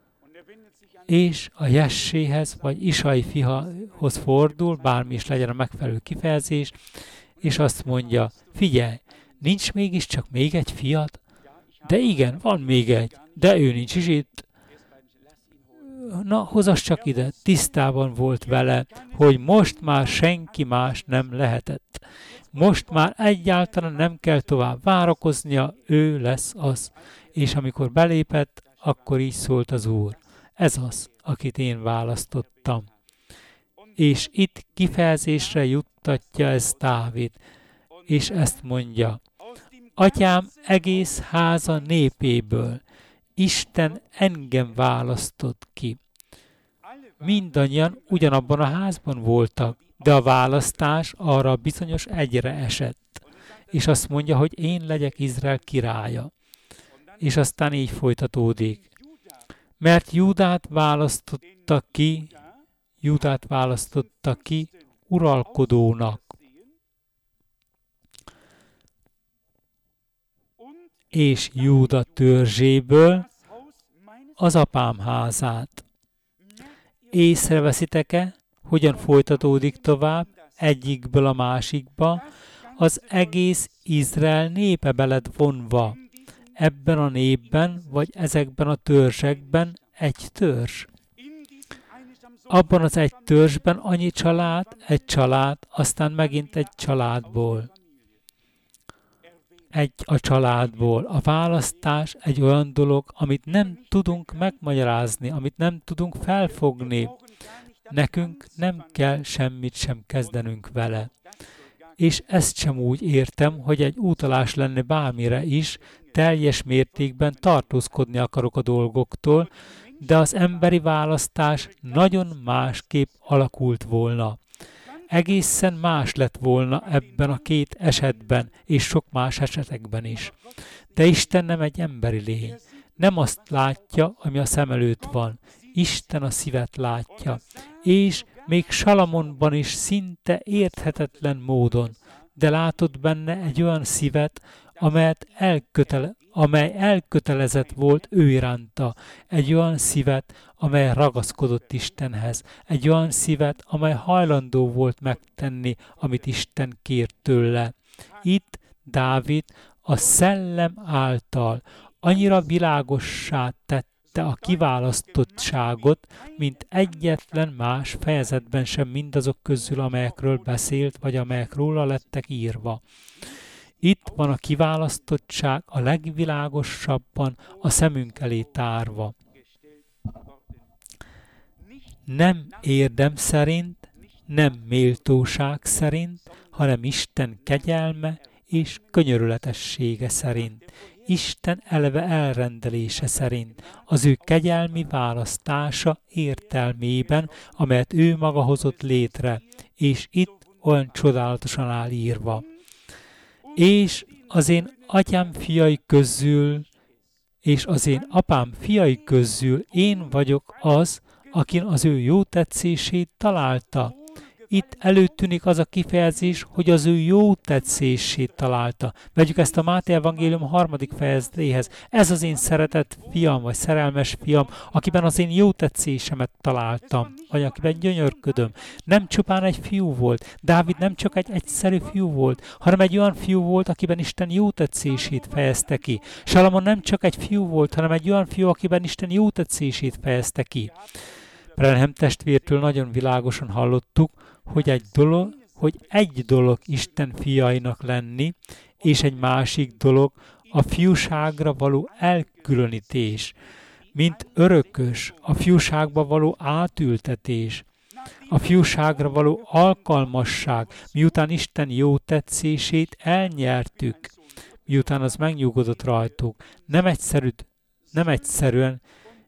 És a Jesséhez, vagy Isai fiahoz fordul, bármi is legyen a megfelelő kifejezés, és azt mondja, figyelj, nincs mégiscsak még egy fiad? De igen, van még egy, de ő nincs is itt. Na, hozzass csak ide, tisztában volt vele, hogy most már senki más nem lehetett. Most már egyáltalán nem kell tovább várakoznia, ő lesz az. És amikor belépett, akkor így szólt az Úr. Ez az, akit én választottam. És itt kifejezésre juttatja ez Dávid, és ezt mondja. Atyám egész háza népéből, Isten engem választott ki. Mindannyian ugyanabban a házban voltak, de a választás arra bizonyos egyre esett. És azt mondja, hogy én legyek Izrael királya. És aztán így folytatódik. Mert Júdát választotta ki uralkodónak. És Júda törzséből az apám házát. Észreveszitek-e, hogyan folytatódik tovább egyikből a másikba, az egész Izrael népe be lett vonva. Ebben a népben, vagy ezekben a törzsekben egy törzs. Abban az egy törzsben annyi család, egy család, aztán megint egy családból. A családból. A választás egy olyan dolog, amit nem tudunk megmagyarázni, amit nem tudunk felfogni. Nekünk nem kell semmit sem kezdenünk vele. És ezt sem úgy értem, hogy egy utalás lenne bármire is, teljes mértékben tartózkodni akarok a dolgoktól, de az emberi választás nagyon másképp alakult volna. Egészen más lett volna ebben a két esetben, és sok más esetekben is. De Isten nem egy emberi lény. Nem azt látja, ami a szem előtt van. Isten a szívet látja. És még Salamonban is szinte érthetetlen módon, de látott benne egy olyan szívet, amely elkötelezett volt ő iránta, egy olyan szívet, amely ragaszkodott Istenhez, egy olyan szívet, amely hajlandó volt megtenni, amit Isten kért tőle. Itt Dávid a szellem által annyira világossá tette említette a kiválasztottságot, mint egyetlen más fejezetben sem mindazok közül, amelyekről beszélt, vagy amelyek róla lettek írva. Itt van a kiválasztottság a legvilágosabban a szemünk elé tárva. Nem érdem szerint, nem méltóság szerint, hanem Isten kegyelme és könyörületessége szerint. Isten eleve elrendelése szerint, az ő kegyelmi választása értelmében, amelyet ő maga hozott létre, és itt olyan csodálatosan áll írva. És az én atyám fiai közül, és az én apám fiai közül én vagyok az, akin az ő jó tetszését találta. Itt előtűnik az a kifejezés, hogy az ő jó tetszését találta. Vegyük ezt a Máté evangélium 3. fejezetéhez. Ez az én szeretett fiam, vagy szerelmes fiam, akiben az én jó tetszésemet találtam, vagy akiben gyönyörködöm. Nem csupán egy fiú volt. Dávid nem csak egy egyszerű fiú volt, hanem egy olyan fiú volt, akiben Isten jó tetszését fejezte ki. Salamon nem csak egy fiú volt, hanem egy olyan fiú, akiben Isten jó tetszését fejezte ki. Branham testvértől nagyon világosan hallottuk, hogy egy dolog Isten fiainak lenni, és egy másik dolog a fiúságra való elkülönítés, mint örökös, a fiúságba való átültetés, a fiúságra való alkalmasság, miután Isten jó tetszését elnyertük, miután az megnyugodott rajtuk. Nem egyszerűen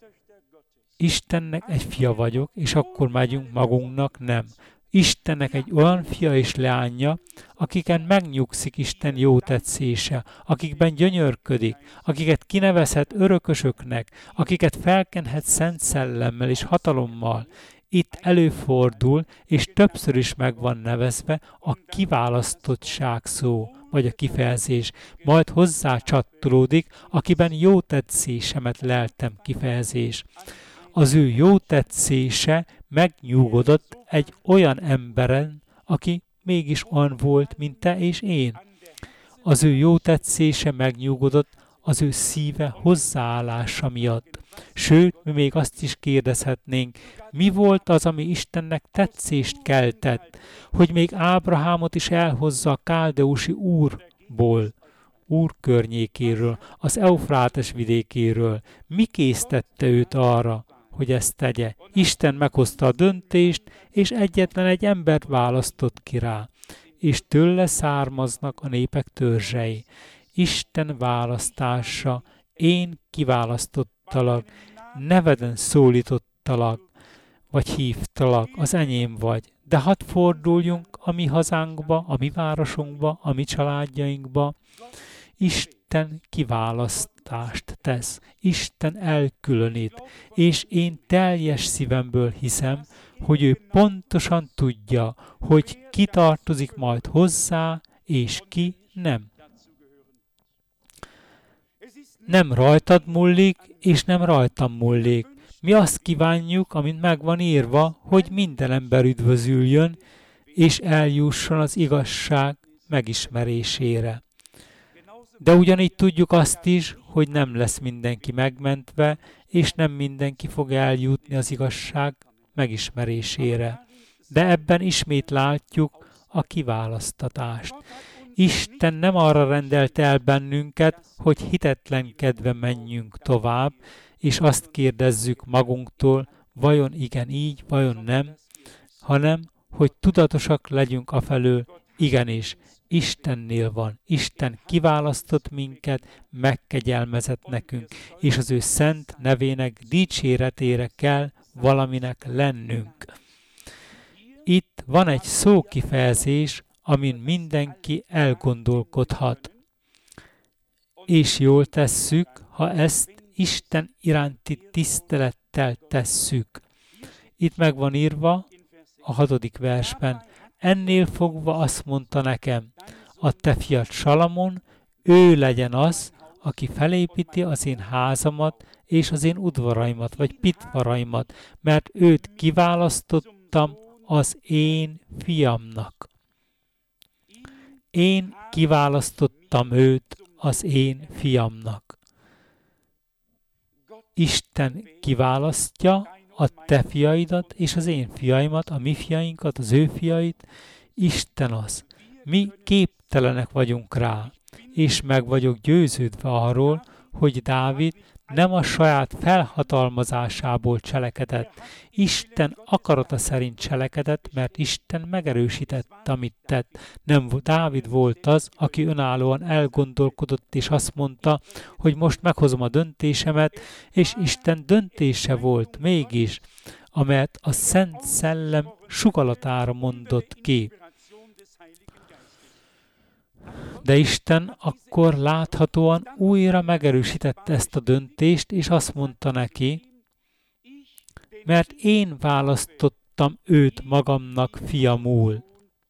Istennek egy fia vagyok, és akkor megyünk magunknak, nem. Istennek egy olyan fia és leánya, akiken megnyugszik Isten jó tetszése, akikben gyönyörködik, akiket kinevezhet örökösöknek, akiket felkenhet szent szellemmel és hatalommal. Itt előfordul, és többször is meg van nevezve a kiválasztottság szó, vagy a kifejezés, majd hozzá csattolódik, akiben jó tetszésemet leltem kifejezés. Az ő jó tetszése megnyugodott egy olyan emberen, aki mégis olyan volt, mint te és én. Az ő jó tetszése megnyugodott az ő szíve hozzáállása miatt. Sőt, mi még azt is kérdezhetnénk, mi volt az, ami Istennek tetszést keltett, hogy még Ábrahámot is elhozza a káldeusi Úr környékéről, az Eufrátes vidékéről. Mi késztette őt arra, hogy ezt tegye? Isten meghozta a döntést, és egyetlen egy embert választott ki rá, és tőle származnak a népek törzsei. Isten választása, én kiválasztottalak, neveden szólítottalak, vagy hívtalak, az enyém vagy. De hadd forduljunk a mi hazánkba, a mi városunkba, a mi családjainkba. Isten kiválasztást tesz, Isten elkülönít, és én teljes szívemből hiszem, hogy ő pontosan tudja, hogy ki tartozik majd hozzá, és ki nem. Nem rajtad múlik, és nem rajtam múlik. Mi azt kívánjuk, amint meg van írva, hogy minden ember üdvözüljön, és eljusson az igazság megismerésére. De ugyanígy tudjuk azt is, hogy nem lesz mindenki megmentve, és nem mindenki fog eljutni az igazság megismerésére. De ebben ismét látjuk a kiválasztatást. Isten nem arra rendelt el bennünket, hogy hitetlenkedve menjünk tovább, és azt kérdezzük magunktól, vajon igen így, vajon nem, hanem, hogy tudatosak legyünk afelől, igenis, Istennél van. Isten kiválasztott minket, megkegyelmezett nekünk, és az ő szent nevének dicséretére kell valaminek lennünk. Itt van egy szókifejezés, amin mindenki elgondolkodhat. És jól tesszük, ha ezt Isten iránti tisztelettel tesszük. Itt meg van írva a 6. versben, ennél fogva azt mondta nekem, a te fiad Salamon, ő legyen az, aki felépíti az én házamat és az én udvaraimat, vagy pitvaraimat, mert őt kiválasztottam az én fiamnak. Én kiválasztottam őt az én fiamnak. Isten kiválasztja a te fiaidat és az én fiaimat, a mi fiainkat, az ő fiait. Isten az. Mi képtelenek vagyunk rá, és meg vagyok győződve arról, hogy Dávid nem a saját felhatalmazásából cselekedett. Isten akarata szerint cselekedett, mert Isten megerősített, amit tett. Nem Dávid volt az, aki önállóan elgondolkodott, és azt mondta, hogy most meghozom a döntésemet, és Isten döntése volt mégis, amelyet a Szent Szellem sugalatára mondott ki. De Isten akkor láthatóan újra megerősítette ezt a döntést, és azt mondta neki, mert én választottam őt magamnak fiamul,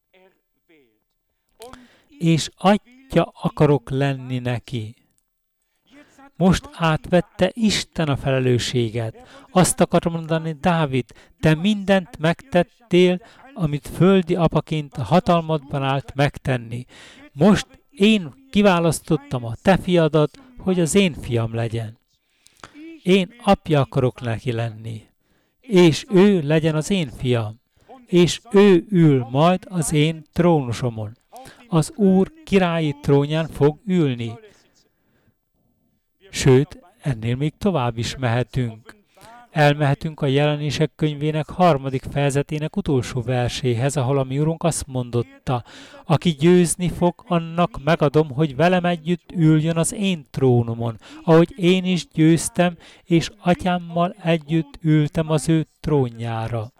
és atya akarok lenni neki. Most átvette Isten a felelősséget. Azt akarom mondani, Dávid, te mindent megtettél, amit földi apaként a hatalmadban állt megtenni. Most én kiválasztottam a te fiadat, hogy az én fiam legyen. Én apja akarok neki lenni, és ő legyen az én fiam, és ő ül majd az én trónusomon. Az Úr királyi trónján fog ülni. Sőt, ennél még tovább is mehetünk. Elmehetünk a Jelenések könyvének 3. fejezetének utolsó verséhez, ahol a mi Urunk azt mondotta, aki győzni fog, annak megadom, hogy velem együtt üljön az én trónomon, ahogy én is győztem, és atyámmal együtt ültem az ő trónjára.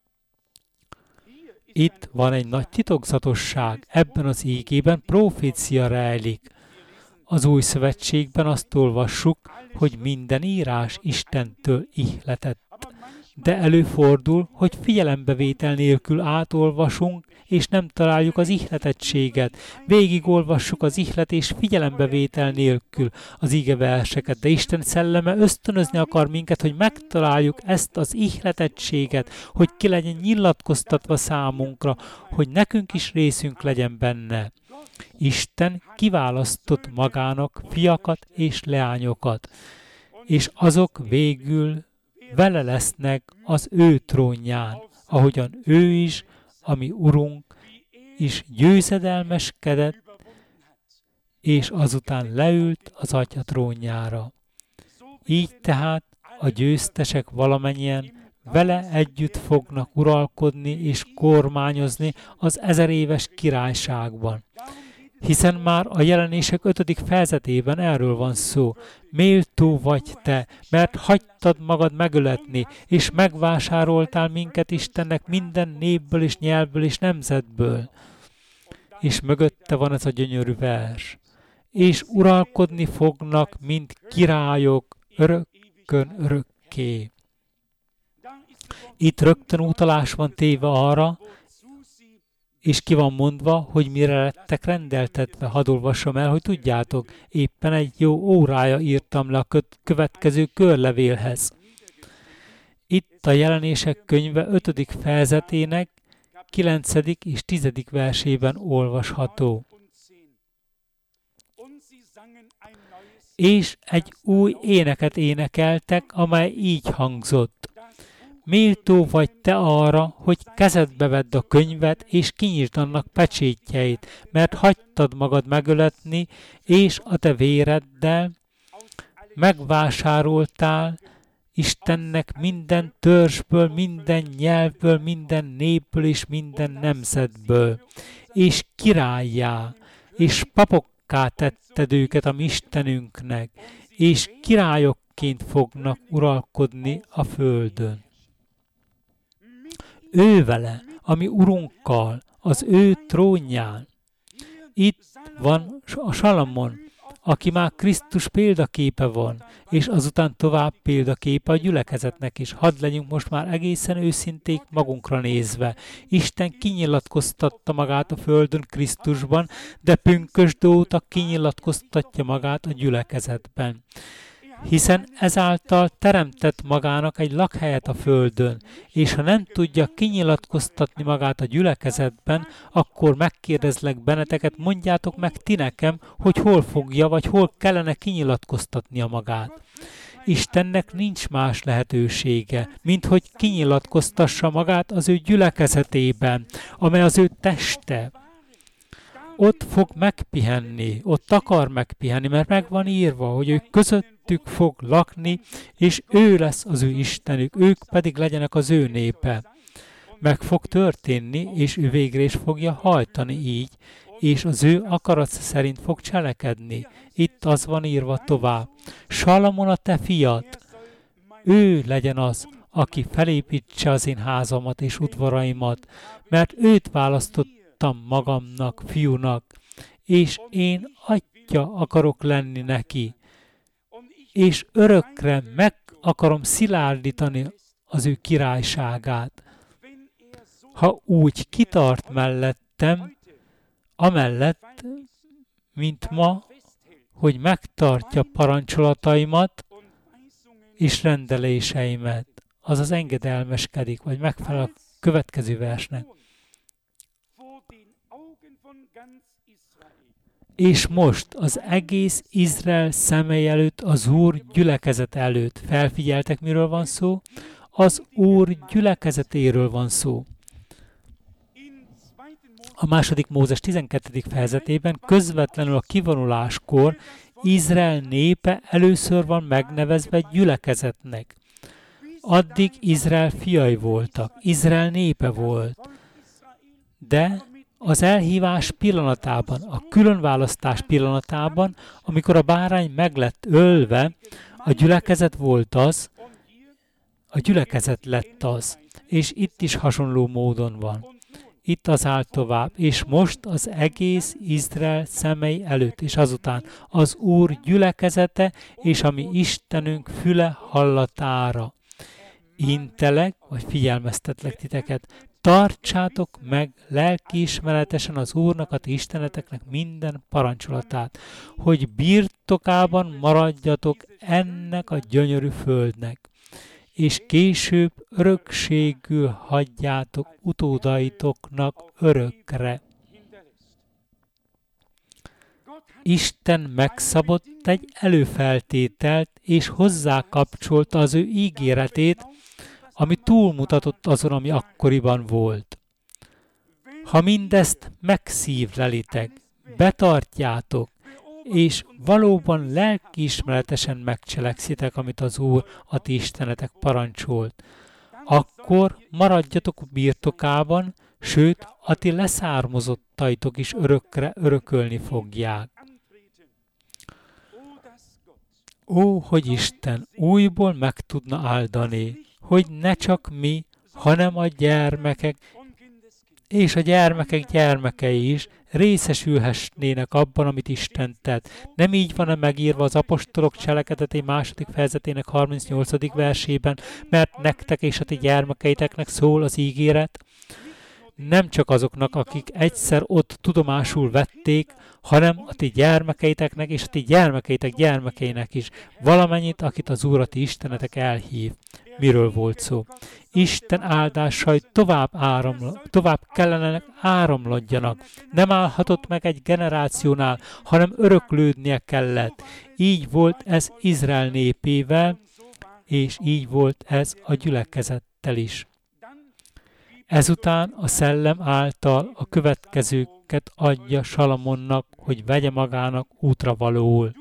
Itt van egy nagy titokzatosság, ebben az ígében profécia rejlik. Az Új Szövetségben azt olvassuk, hogy minden írás Istentől ihletett. De előfordul, hogy figyelembevétel nélkül átolvasunk, és nem találjuk az ihletettséget. Végigolvassuk az ihlet és figyelembevétel nélkül az igeverseket, de Isten szelleme ösztönözni akar minket, hogy megtaláljuk ezt az ihletettséget, hogy ki legyen nyilatkoztatva számunkra, hogy nekünk is részünk legyen benne. Isten kiválasztott magának fiakat és leányokat, és azok végül vele lesznek az ő trónján, ahogyan ő is, a mi Urunk is győzedelmeskedett, és azután leült az Atya trónjára. Így tehát a győztesek valamennyien vele együtt fognak uralkodni és kormányozni az 1000 éves királyságban. Hiszen már a Jelenések 5. fejezetében erről van szó. Méltó vagy te, mert hagytad magad megöletni, és megvásároltál minket Istennek minden népből és nyelvből és nemzetből. És mögötte van ez a gyönyörű vers. És uralkodni fognak, mint királyok, örökkön örökké. Itt rögtön utalás van téve arra, és ki van mondva, hogy mire lettek rendeltetve. Hadd olvassam el, hogy tudjátok, éppen egy jó órája írtam le a következő körlevélhez. Itt a Jelenések könyve 5. fejezetének 9. és 10. versében olvasható. És egy új éneket énekeltek, amely így hangzott. Méltó vagy te arra, hogy kezedbe vedd a könyvet, és kinyisd annak pecsétjeit, mert hagytad magad megöletni, és a te véreddel megvásároltál Istennek minden törzsből, minden nyelvből, minden népből és minden nemzetből, és királlyá, és papokká tetted őket a mi Istenünknek, és királyokként fognak uralkodni a földön. Ő vele, a mi Urunkkal, az ő trónján. Itt van a Salamon, aki már Krisztus példaképe van, és azután tovább példaképe a gyülekezetnek is. Hadd legyünk most már egészen őszinték magunkra nézve. Isten kinyilatkoztatta magát a földön Krisztusban, de pünkösd óta kinyilatkoztatja magát a gyülekezetben. Hiszen ezáltal teremtett magának egy lakhelyet a földön, és ha nem tudja kinyilatkoztatni magát a gyülekezetben, akkor megkérdezlek benneteket, mondjátok meg ti nekem, hogy hol fogja, vagy hol kellene kinyilatkoztatnia magát. Istennek nincs más lehetősége, mint hogy kinyilatkoztassa magát az ő gyülekezetében, amely az ő teste. Ott fog megpihenni, ott akar megpihenni, mert meg van írva, hogy ő közöttük fog lakni, és ő lesz az ő Istenük, ők pedig legyenek az ő népe. Meg fog történni, és ő végre is fogja hajtani így, és az ő akarat szerint fog cselekedni. Itt az van írva tovább. Salamon a te fiad, ő legyen az, aki felépítse az én házamat és udvaraimat, mert őt választottam magamnak, fiúnak, és én atya akarok lenni neki, és örökre meg akarom szilárdítani az ő királyságát. Ha úgy kitart mellettem, amellett, mint ma, hogy megtartja parancsolataimat és rendeléseimet, azaz engedelmeskedik, vagy megfelel a következő versnek. És most az egész Izrael szemei előtt, az Úr gyülekezet előtt. Felfigyeltek, miről van szó? Az Úr gyülekezetéről van szó. A 2. Mózes 12. fejezetében közvetlenül a kivonuláskor Izrael népe először van megnevezve gyülekezetnek. Addig Izrael fiai voltak, Izrael népe volt. De az elhívás pillanatában, a különválasztás pillanatában, amikor a bárány meg lett ölve, a gyülekezet volt az, a gyülekezet lett az. És itt is hasonló módon van. Itt az áll tovább, és most az egész Izrael szemei előtt, és azután az Úr gyülekezete, és a mi Istenünk füle hallatára. Intelek, vagy figyelmeztetlek titeket, tartsátok meg lelkiismeretesen az Úrnak, a ti isteneteknek minden parancsolatát, hogy birtokában maradjatok ennek a gyönyörű földnek, és később örökségül hagyjátok utódaitoknak örökre. Isten megszabott egy előfeltételt, és hozzákapcsolta az ő ígéretét, ami túlmutatott azon, ami akkoriban volt. Ha mindezt megszívlelitek, betartjátok, és valóban lelkiismeretesen megcselekszitek, amit az Úr, a ti istenetek parancsolt, akkor maradjatok birtokában, sőt, a ti leszármazottaitok is örökre örökölni fogják. Ó, hogy Isten újból meg tudna áldani, hogy ne csak mi, hanem a gyermekek és a gyermekek gyermekei is részesülhessenek abban, amit Isten tett. Nem így van-e megírva az apostolok cselekedetei 2. fejezetének 38. versében, mert nektek és a ti gyermekeiteknek szól az ígéret? Nem csak azoknak, akik egyszer ott tudomásul vették, hanem a ti gyermekeiteknek és a ti gyermekeitek gyermekeinek is, valamennyit, akit az Úr, a ti istenetek elhív. Miről volt szó? Isten áldásai tovább kellene áramlodjanak. Nem állhatott meg egy generációnál, hanem öröklődnie kellett. Így volt ez Izrael népével, és így volt ez a gyülekezettel is. Ezután a szellem által a következőket adja Salamonnak, hogy vegye magának útravalóul.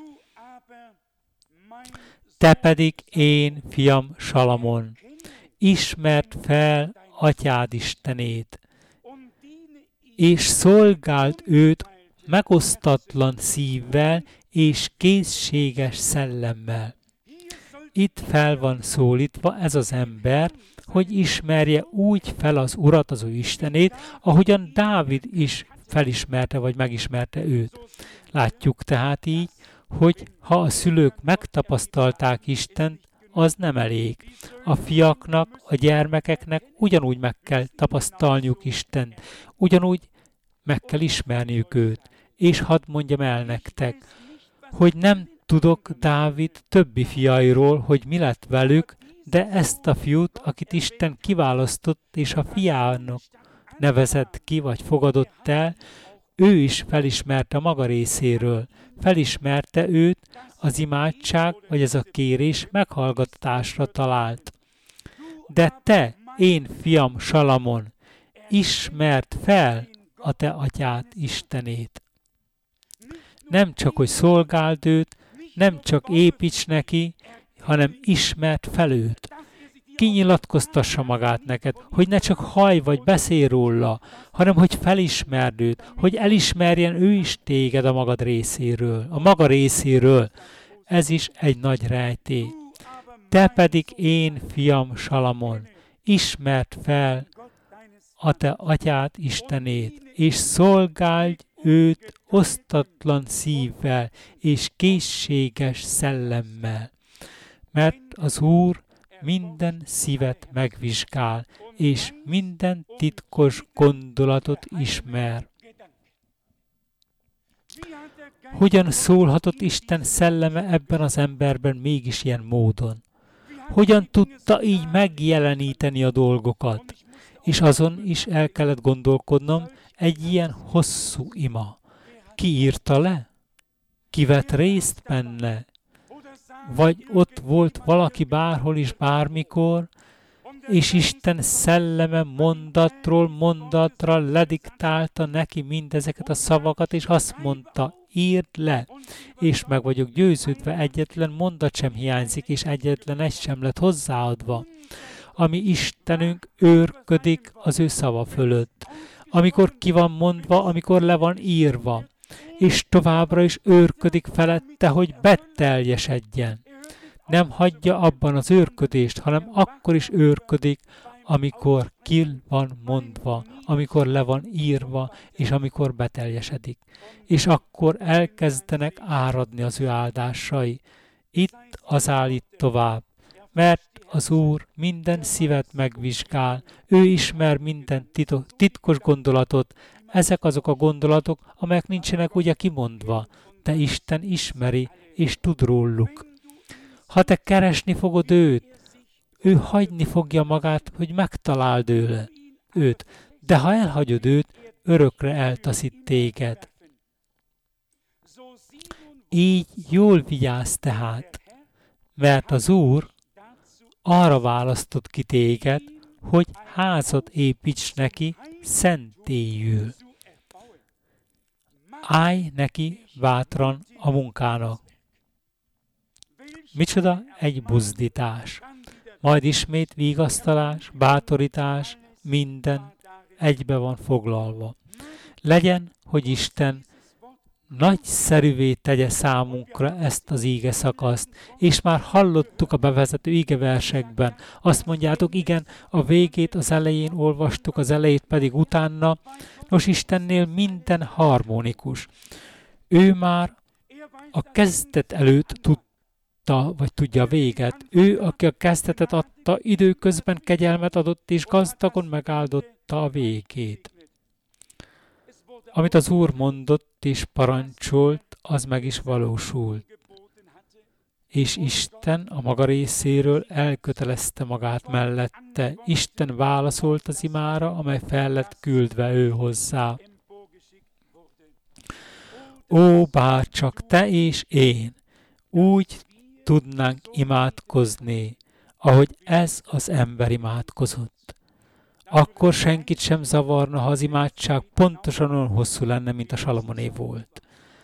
Te pedig én, fiam Salamon, ismerd fel atyád Istenét, és szolgáld őt megosztatlan szívvel és készséges szellemmel. Itt fel van szólítva ez az ember, hogy ismerje úgy fel az Urat, az ő Istenét, ahogyan Dávid is felismerte, vagy megismerte őt. Látjuk tehát így, hogy ha a szülők megtapasztalták Istent, az nem elég. A fiaknak, a gyermekeknek ugyanúgy meg kell tapasztalniuk Istent, ugyanúgy meg kell ismerniük őt. És hadd mondjam el nektek, hogy nem tudok Dávid többi fiairól, hogy mi lett velük, de ezt a fiút, akit Isten kiválasztott, és a fiának nevezett ki, vagy fogadott el, ő is felismerte a maga részéről. Felismerte őt, az imádság vagy ez a kérés meghallgatásra talált. De te, én fiam Salamon, ismerd fel a te atyád Istenét. Nem csak, hogy szolgáld őt, nem csak építs neki, hanem ismerd fel őt. Kinyilatkoztassa magát neked, hogy ne csak hallj vagy beszélj róla, hanem hogy felismerd őt, hogy elismerjen ő is téged a magad részéről, a maga részéről. Ez is egy nagy rejtély. Te pedig én, fiam Salamon, ismerd fel a te atyád Istenét, és szolgáld őt osztatlan szívvel és készséges szellemmel. Mert az Úr minden szívet megvizsgál, és minden titkos gondolatot ismer. Hogyan szólhatott Isten szelleme ebben az emberben mégis ilyen módon? Hogyan tudta így megjeleníteni a dolgokat? És azon is el kellett gondolkodnom, egy ilyen hosszú ima. Ki írta le? Ki vett részt benne? Vagy ott volt valaki bárhol is bármikor, és Isten szelleme mondatról mondatra lediktálta neki mindezeket a szavakat, és azt mondta, írd le, és meg vagyok győződve, egyetlen mondat sem hiányzik, és egyetlen egy sem lett hozzáadva. Ami Istenünk őrködik az ő szava fölött, amikor ki van mondva, amikor le van írva, és továbbra is őrködik felette, hogy beteljesedjen. Nem hagyja abban az őrködést, hanem akkor is őrködik, amikor ki van mondva, amikor le van írva, és amikor beteljesedik. És akkor elkezdenek áradni az ő áldásai. Itt az állít tovább, mert az Úr minden szívet megvizsgál, ő ismer minden titkos gondolatot. Ezek azok a gondolatok, amelyek nincsenek ugye kimondva, de Isten ismeri és tud róluk. Ha te keresni fogod őt, ő hagyni fogja magát, hogy megtaláld őt, de ha elhagyod őt, örökre eltaszít téged. Így jól vigyázz tehát, mert az Úr arra választott ki téged, hogy házat építs neki szentélyül. Állj neki bátran a munkának. Micsoda egy buzdítás. Majd ismét vigasztalás, bátorítás, minden egybe van foglalva. Legyen, hogy Isten nagyszerűvé tegye számunkra ezt az íge szakaszt, és már hallottuk a bevezető ígeversekben. Azt mondjátok, igen, a végét az elején olvastuk, az elejét pedig utána. Nos, Istennél minden harmonikus. Ő már a kezdet előtt tudta, vagy tudja a véget. Ő, aki a kezdetet adta, időközben kegyelmet adott, és gazdagon megáldotta a végét. Amit az Úr mondott és parancsolt, az meg is valósult. És Isten a maga részéről elkötelezte magát mellette. Isten válaszolt az imára, amely fel lett küldve ő hozzá. Ó, bárcsak te és én úgy tudnánk imádkozni, ahogy ez az ember imádkozott. Akkor senkit sem zavarna, ha az imádság pontosan olyan hosszú lenne, mint a Salamoné volt.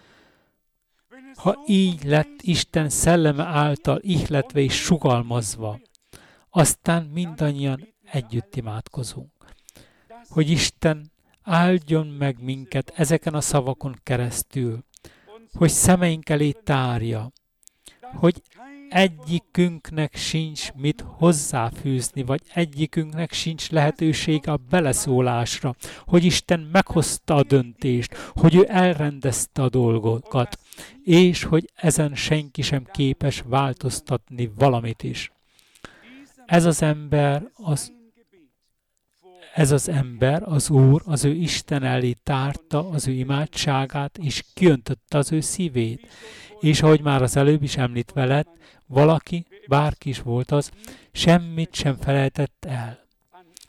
Ha így lett Isten szelleme által ihletve és sugalmazva, aztán mindannyian együtt imádkozunk. Hogy Isten áldjon meg minket ezeken a szavakon keresztül, hogy szemeink elé tárja, hogy egyikünknek sincs mit hozzáfűzni, vagy egyikünknek sincs lehetősége a beleszólásra, hogy Isten meghozta a döntést, hogy ő elrendezte a dolgokat, és hogy ezen senki sem képes változtatni valamit is. Ez az ember, az Úr, az ő Isten elé tárta az ő imádságát, és kiöntötte az ő szívét. És ahogy már az előbb is említve lett, valaki, bárki is volt az, semmit sem felejtett el.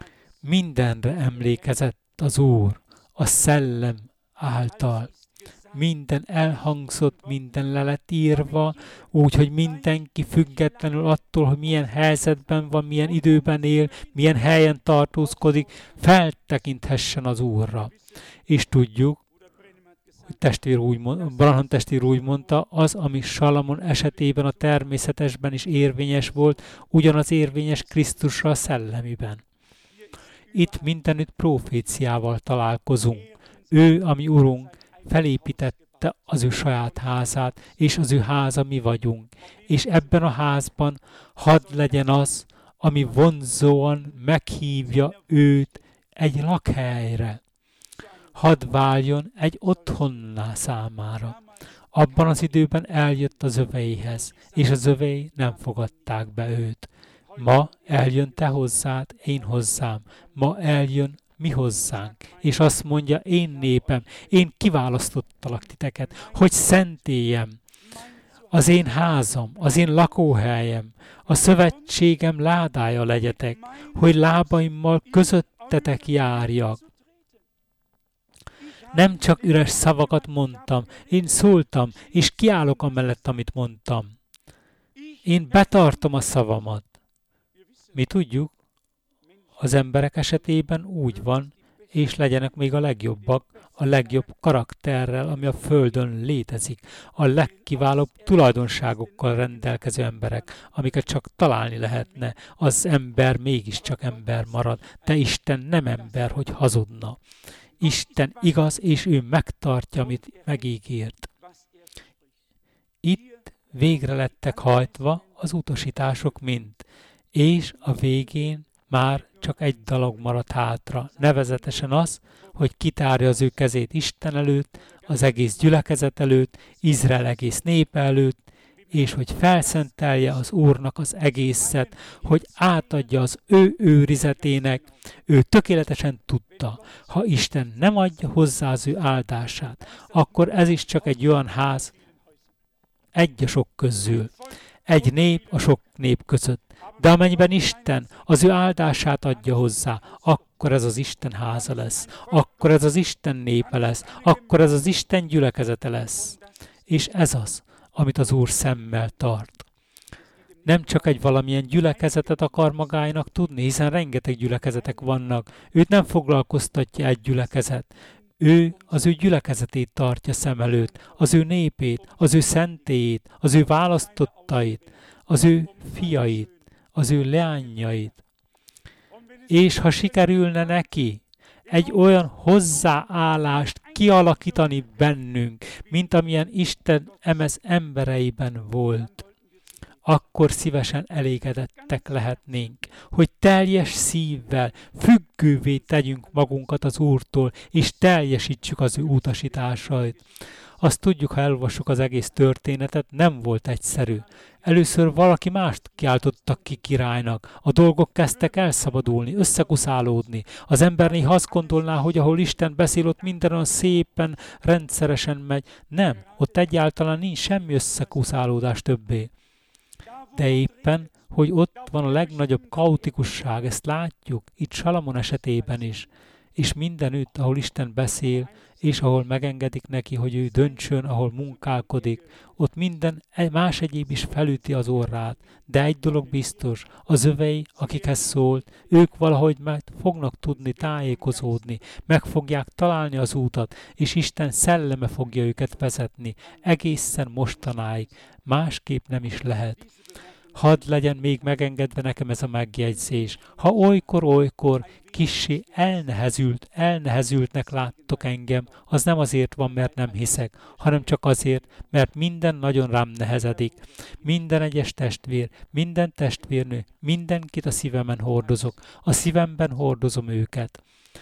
Mindenre emlékezett az Úr, a szellem által. minden elhangzott, minden le lett írva, úgyhogy mindenki függetlenül attól, hogy milyen helyzetben van, milyen időben él, milyen helyen tartózkodik, feltekinthessen az Úrra. És tudjuk, hogy Branham testvér úgy mondta, az, ami Salamon esetében a természetesben is érvényes volt, ugyanaz érvényes Krisztusra a szellemiben. Itt mindenütt proféciával találkozunk. Ő, ami Urunk, felépítette az ő saját házát, és az ő háza mi vagyunk. És ebben a házban hadd legyen az, ami vonzóan meghívja őt egy lakhelyre. Hadd váljon egy otthonná számára. Abban az időben eljött az öveihez, és az övei nem fogadták be őt. Ma eljön te hozzád, én hozzám. Ma eljön mi hozzánk. És azt mondja, én népem, én kiválasztottalak titeket, hogy szentéljem. Az én házam, az én lakóhelyem, a szövetségem ládája legyetek, hogy lábaimmal közöttetek járjak. Nem csak üres szavakat mondtam, én szóltam, és kiállok amellett, amit mondtam. Én betartom a szavamat. Mi tudjuk, az emberek esetében úgy van, és legyenek még a legjobbak, a legjobb karakterrel, ami a Földön létezik, a legkiválóbb tulajdonságokkal rendelkező emberek, amiket csak találni lehetne. Az ember mégiscsak ember marad, de Isten nem ember, hogy hazudna. Isten igaz, és ő megtartja, amit megígért. Itt végre lettek hajtva az utasítások mind, és a végén már csak egy dolog maradt hátra, nevezetesen az, hogy kitárja az ő kezét Isten előtt, az egész gyülekezet előtt, Izrael egész népe előtt, és hogy felszentelje az Úrnak az egészet, hogy átadja az ő őrizetének. Ő tökéletesen tudta, ha Isten nem adja hozzá az ő áldását, akkor ez is csak egy olyan ház, egy a sok közül, egy nép a sok nép között. De amennyiben Isten az ő áldását adja hozzá, akkor ez az Isten háza lesz, akkor ez az Isten népe lesz, akkor ez az Isten gyülekezete lesz. És ez az, amit az Úr szemmel tart. Nem csak egy valamilyen gyülekezetet akar magának tudni, hiszen rengeteg gyülekezetek vannak. Őt nem foglalkoztatja egy gyülekezet. Ő az ő gyülekezetét tartja szem előtt, az ő népét, az ő szentélyét, az ő választottait, az ő fiait, az ő leányait. És ha sikerülne neki egy olyan hozzáállást kialakítani bennünk, mint amilyen Isten emez embereiben volt, akkor szívesen elégedettek lehetnénk, hogy teljes szívvel függővé tegyünk magunkat az Úrtól, és teljesítsük az ő utasításait. Azt tudjuk, ha elolvassuk az egész történetet, nem volt egyszerű. Először valaki mást kiáltottak ki királynak, a dolgok kezdtek elszabadulni, összekuszálódni. Az ember néha azt gondolná, hogy ahol Isten beszél, ott minden olyan szépen, rendszeresen megy. Nem, ott egyáltalán nincs semmi összekuszálódás többé. De éppen, hogy ott van a legnagyobb kaotikusság, ezt látjuk, itt Salamon esetében is, és mindenütt, ahol Isten beszél, és ahol megengedik neki, hogy ő döntsön, ahol munkálkodik, ott minden más egyéb is felüti az orrát. De egy dolog biztos, az övei, akikhez szólt, ők valahogy meg fognak tudni tájékozódni, meg fogják találni az útat, és Isten szelleme fogja őket vezetni, egészen mostanáig. Másképp nem is lehet. Hadd legyen még megengedve nekem ez a megjegyzés. Ha olykor kissé elnehezültnek láttok engem, az nem azért van, mert nem hiszek, hanem csak azért, mert minden nagyon rám nehezedik. Minden egyes testvér, minden testvérnő, mindenkit a szívemen hordozok, a szívemben hordozom őket.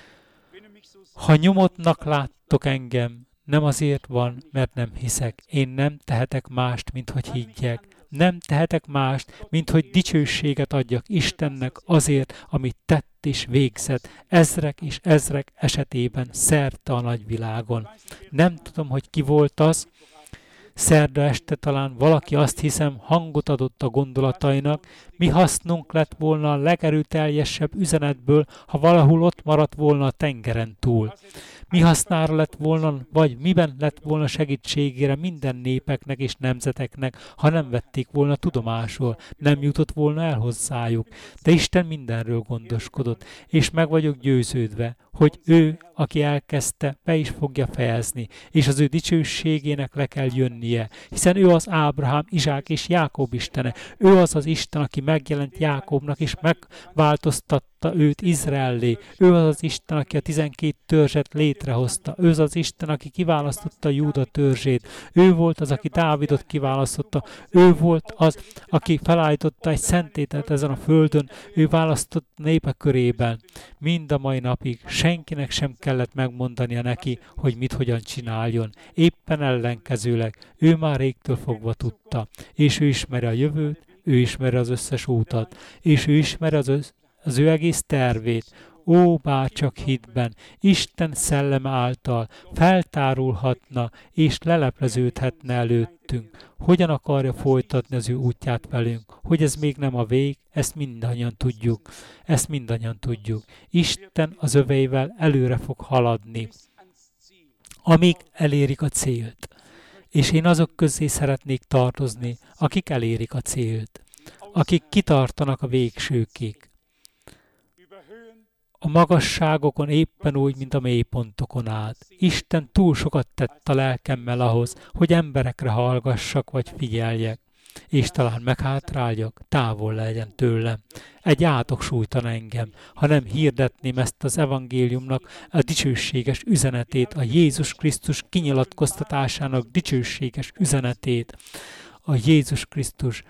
Ha nyomottnak láttok engem, nem azért van, mert nem hiszek. Én nem tehetek mást, mint hogy higgyek. Nem tehetek mást, mint hogy dicsőséget adjak Istennek azért, amit tett és végzett, ezrek és ezrek esetében szerte a nagyvilágon. Nem tudom, hogy ki volt az. Szerda este talán valaki, azt hiszem, hangot adott a gondolatainak, mi hasznunk lett volna a legerőteljesebb üzenetből, ha valahol ott maradt volna a tengeren túl. mi hasznára lett volna, vagy miben lett volna segítségére minden népeknek és nemzeteknek, ha nem vették volna tudomásul, nem jutott volna el hozzájuk. De Isten mindenről gondoskodott, és meg vagyok győződve, hogy ő, aki elkezdte, be is fogja fejezni, és az ő dicsőségének le kell jönnie, hiszen ő az Ábrahám, Izsák és Jákob Istene. Ő az az Isten, aki megjelent Jákobnak, és megváltoztatta őt Izraellé. Ő az az Isten, aki a 12 törzset létrehozta. Ő az Isten, aki kiválasztotta Júda törzsét. Ő volt az, aki Dávidot kiválasztotta. Ő volt az, aki felállította egy szentétet ezen a földön. Ő választott népek körében. Mind a mai napig senkinek sem kellett megmondania neki, hogy mit hogyan csináljon. Éppen ellenkezőleg, ő már régtől fogva tudta. És ő ismeri a jövőt, ő ismeri az összes útat, és ő ismeri az ő egész tervét. Ó, bárcsak hitben, Isten szelleme által feltárulhatna és lelepleződhetne előttünk. Hogyan akarja folytatni az ő útját velünk? Hogy ez még nem a vég, ezt mindannyian tudjuk. Ezt mindannyian tudjuk. Isten az öveivel előre fog haladni, amíg elérik a célt. És én azok közé szeretnék tartozni, akik elérik a célt, akik kitartanak a végsőkig. A magasságokon éppen úgy, mint a mélypontokon át. Isten túl sokat tett a lelkemmel ahhoz, hogy emberekre hallgassak vagy figyeljek, és talán meghátráljak, távol legyen tőlem. Egy átok sújtan engem, ha nem hirdetném ezt az evangéliumnak a dicsőséges üzenetét, a Jézus Krisztus kinyilatkoztatásának dicsőséges üzenetét. A Jézus Krisztus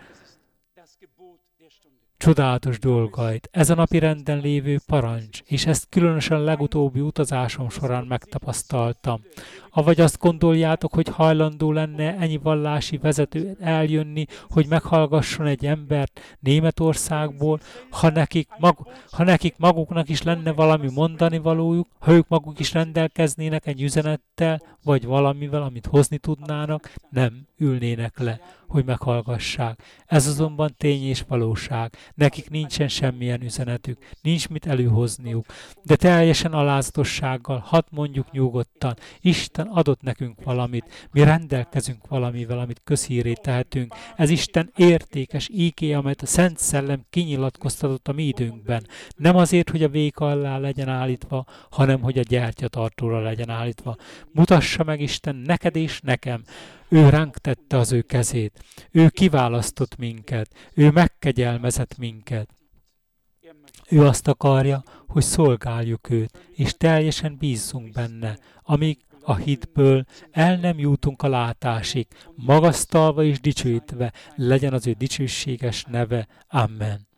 csodálatos dolgait. Ez a napi renden lévő parancs, és ezt különösen legutóbbi utazásom során megtapasztaltam. Avagy azt gondoljátok, hogy hajlandó lenne ennyi vallási vezető eljönni, hogy meghallgasson egy embert Németországból, ha nekik maguknak is lenne valami mondani valójuk, ha ők maguk is rendelkeznének egy üzenettel, vagy valamivel, amit hozni tudnának, nem ülnének le, hogy meghallgassák. Ez azonban tény és valóság. Nekik nincsen semmilyen üzenetük, nincs mit előhozniuk. De teljesen alázatossággal, hadd mondjuk nyugodtan, Isten adott nekünk valamit, mi rendelkezünk valamivel, amit közhírré tehetünk. Ez Isten értékes ígé, amelyet a Szent Szellem kinyilatkoztatott a mi időnkben. Nem azért, hogy a vék alá legyen állítva, hanem hogy a gyertyatartóra legyen állítva. Mutassa meg Isten neked és nekem. Ő ránk tette az ő kezét. Ő kiválasztott minket. Ő megkegyelmezett minket. Ő azt akarja, hogy szolgáljuk őt, és teljesen bízzunk benne, amíg a hitből el nem jutunk a látásig, magasztalva és dicsőítve legyen az ő dicsőséges neve. Amen.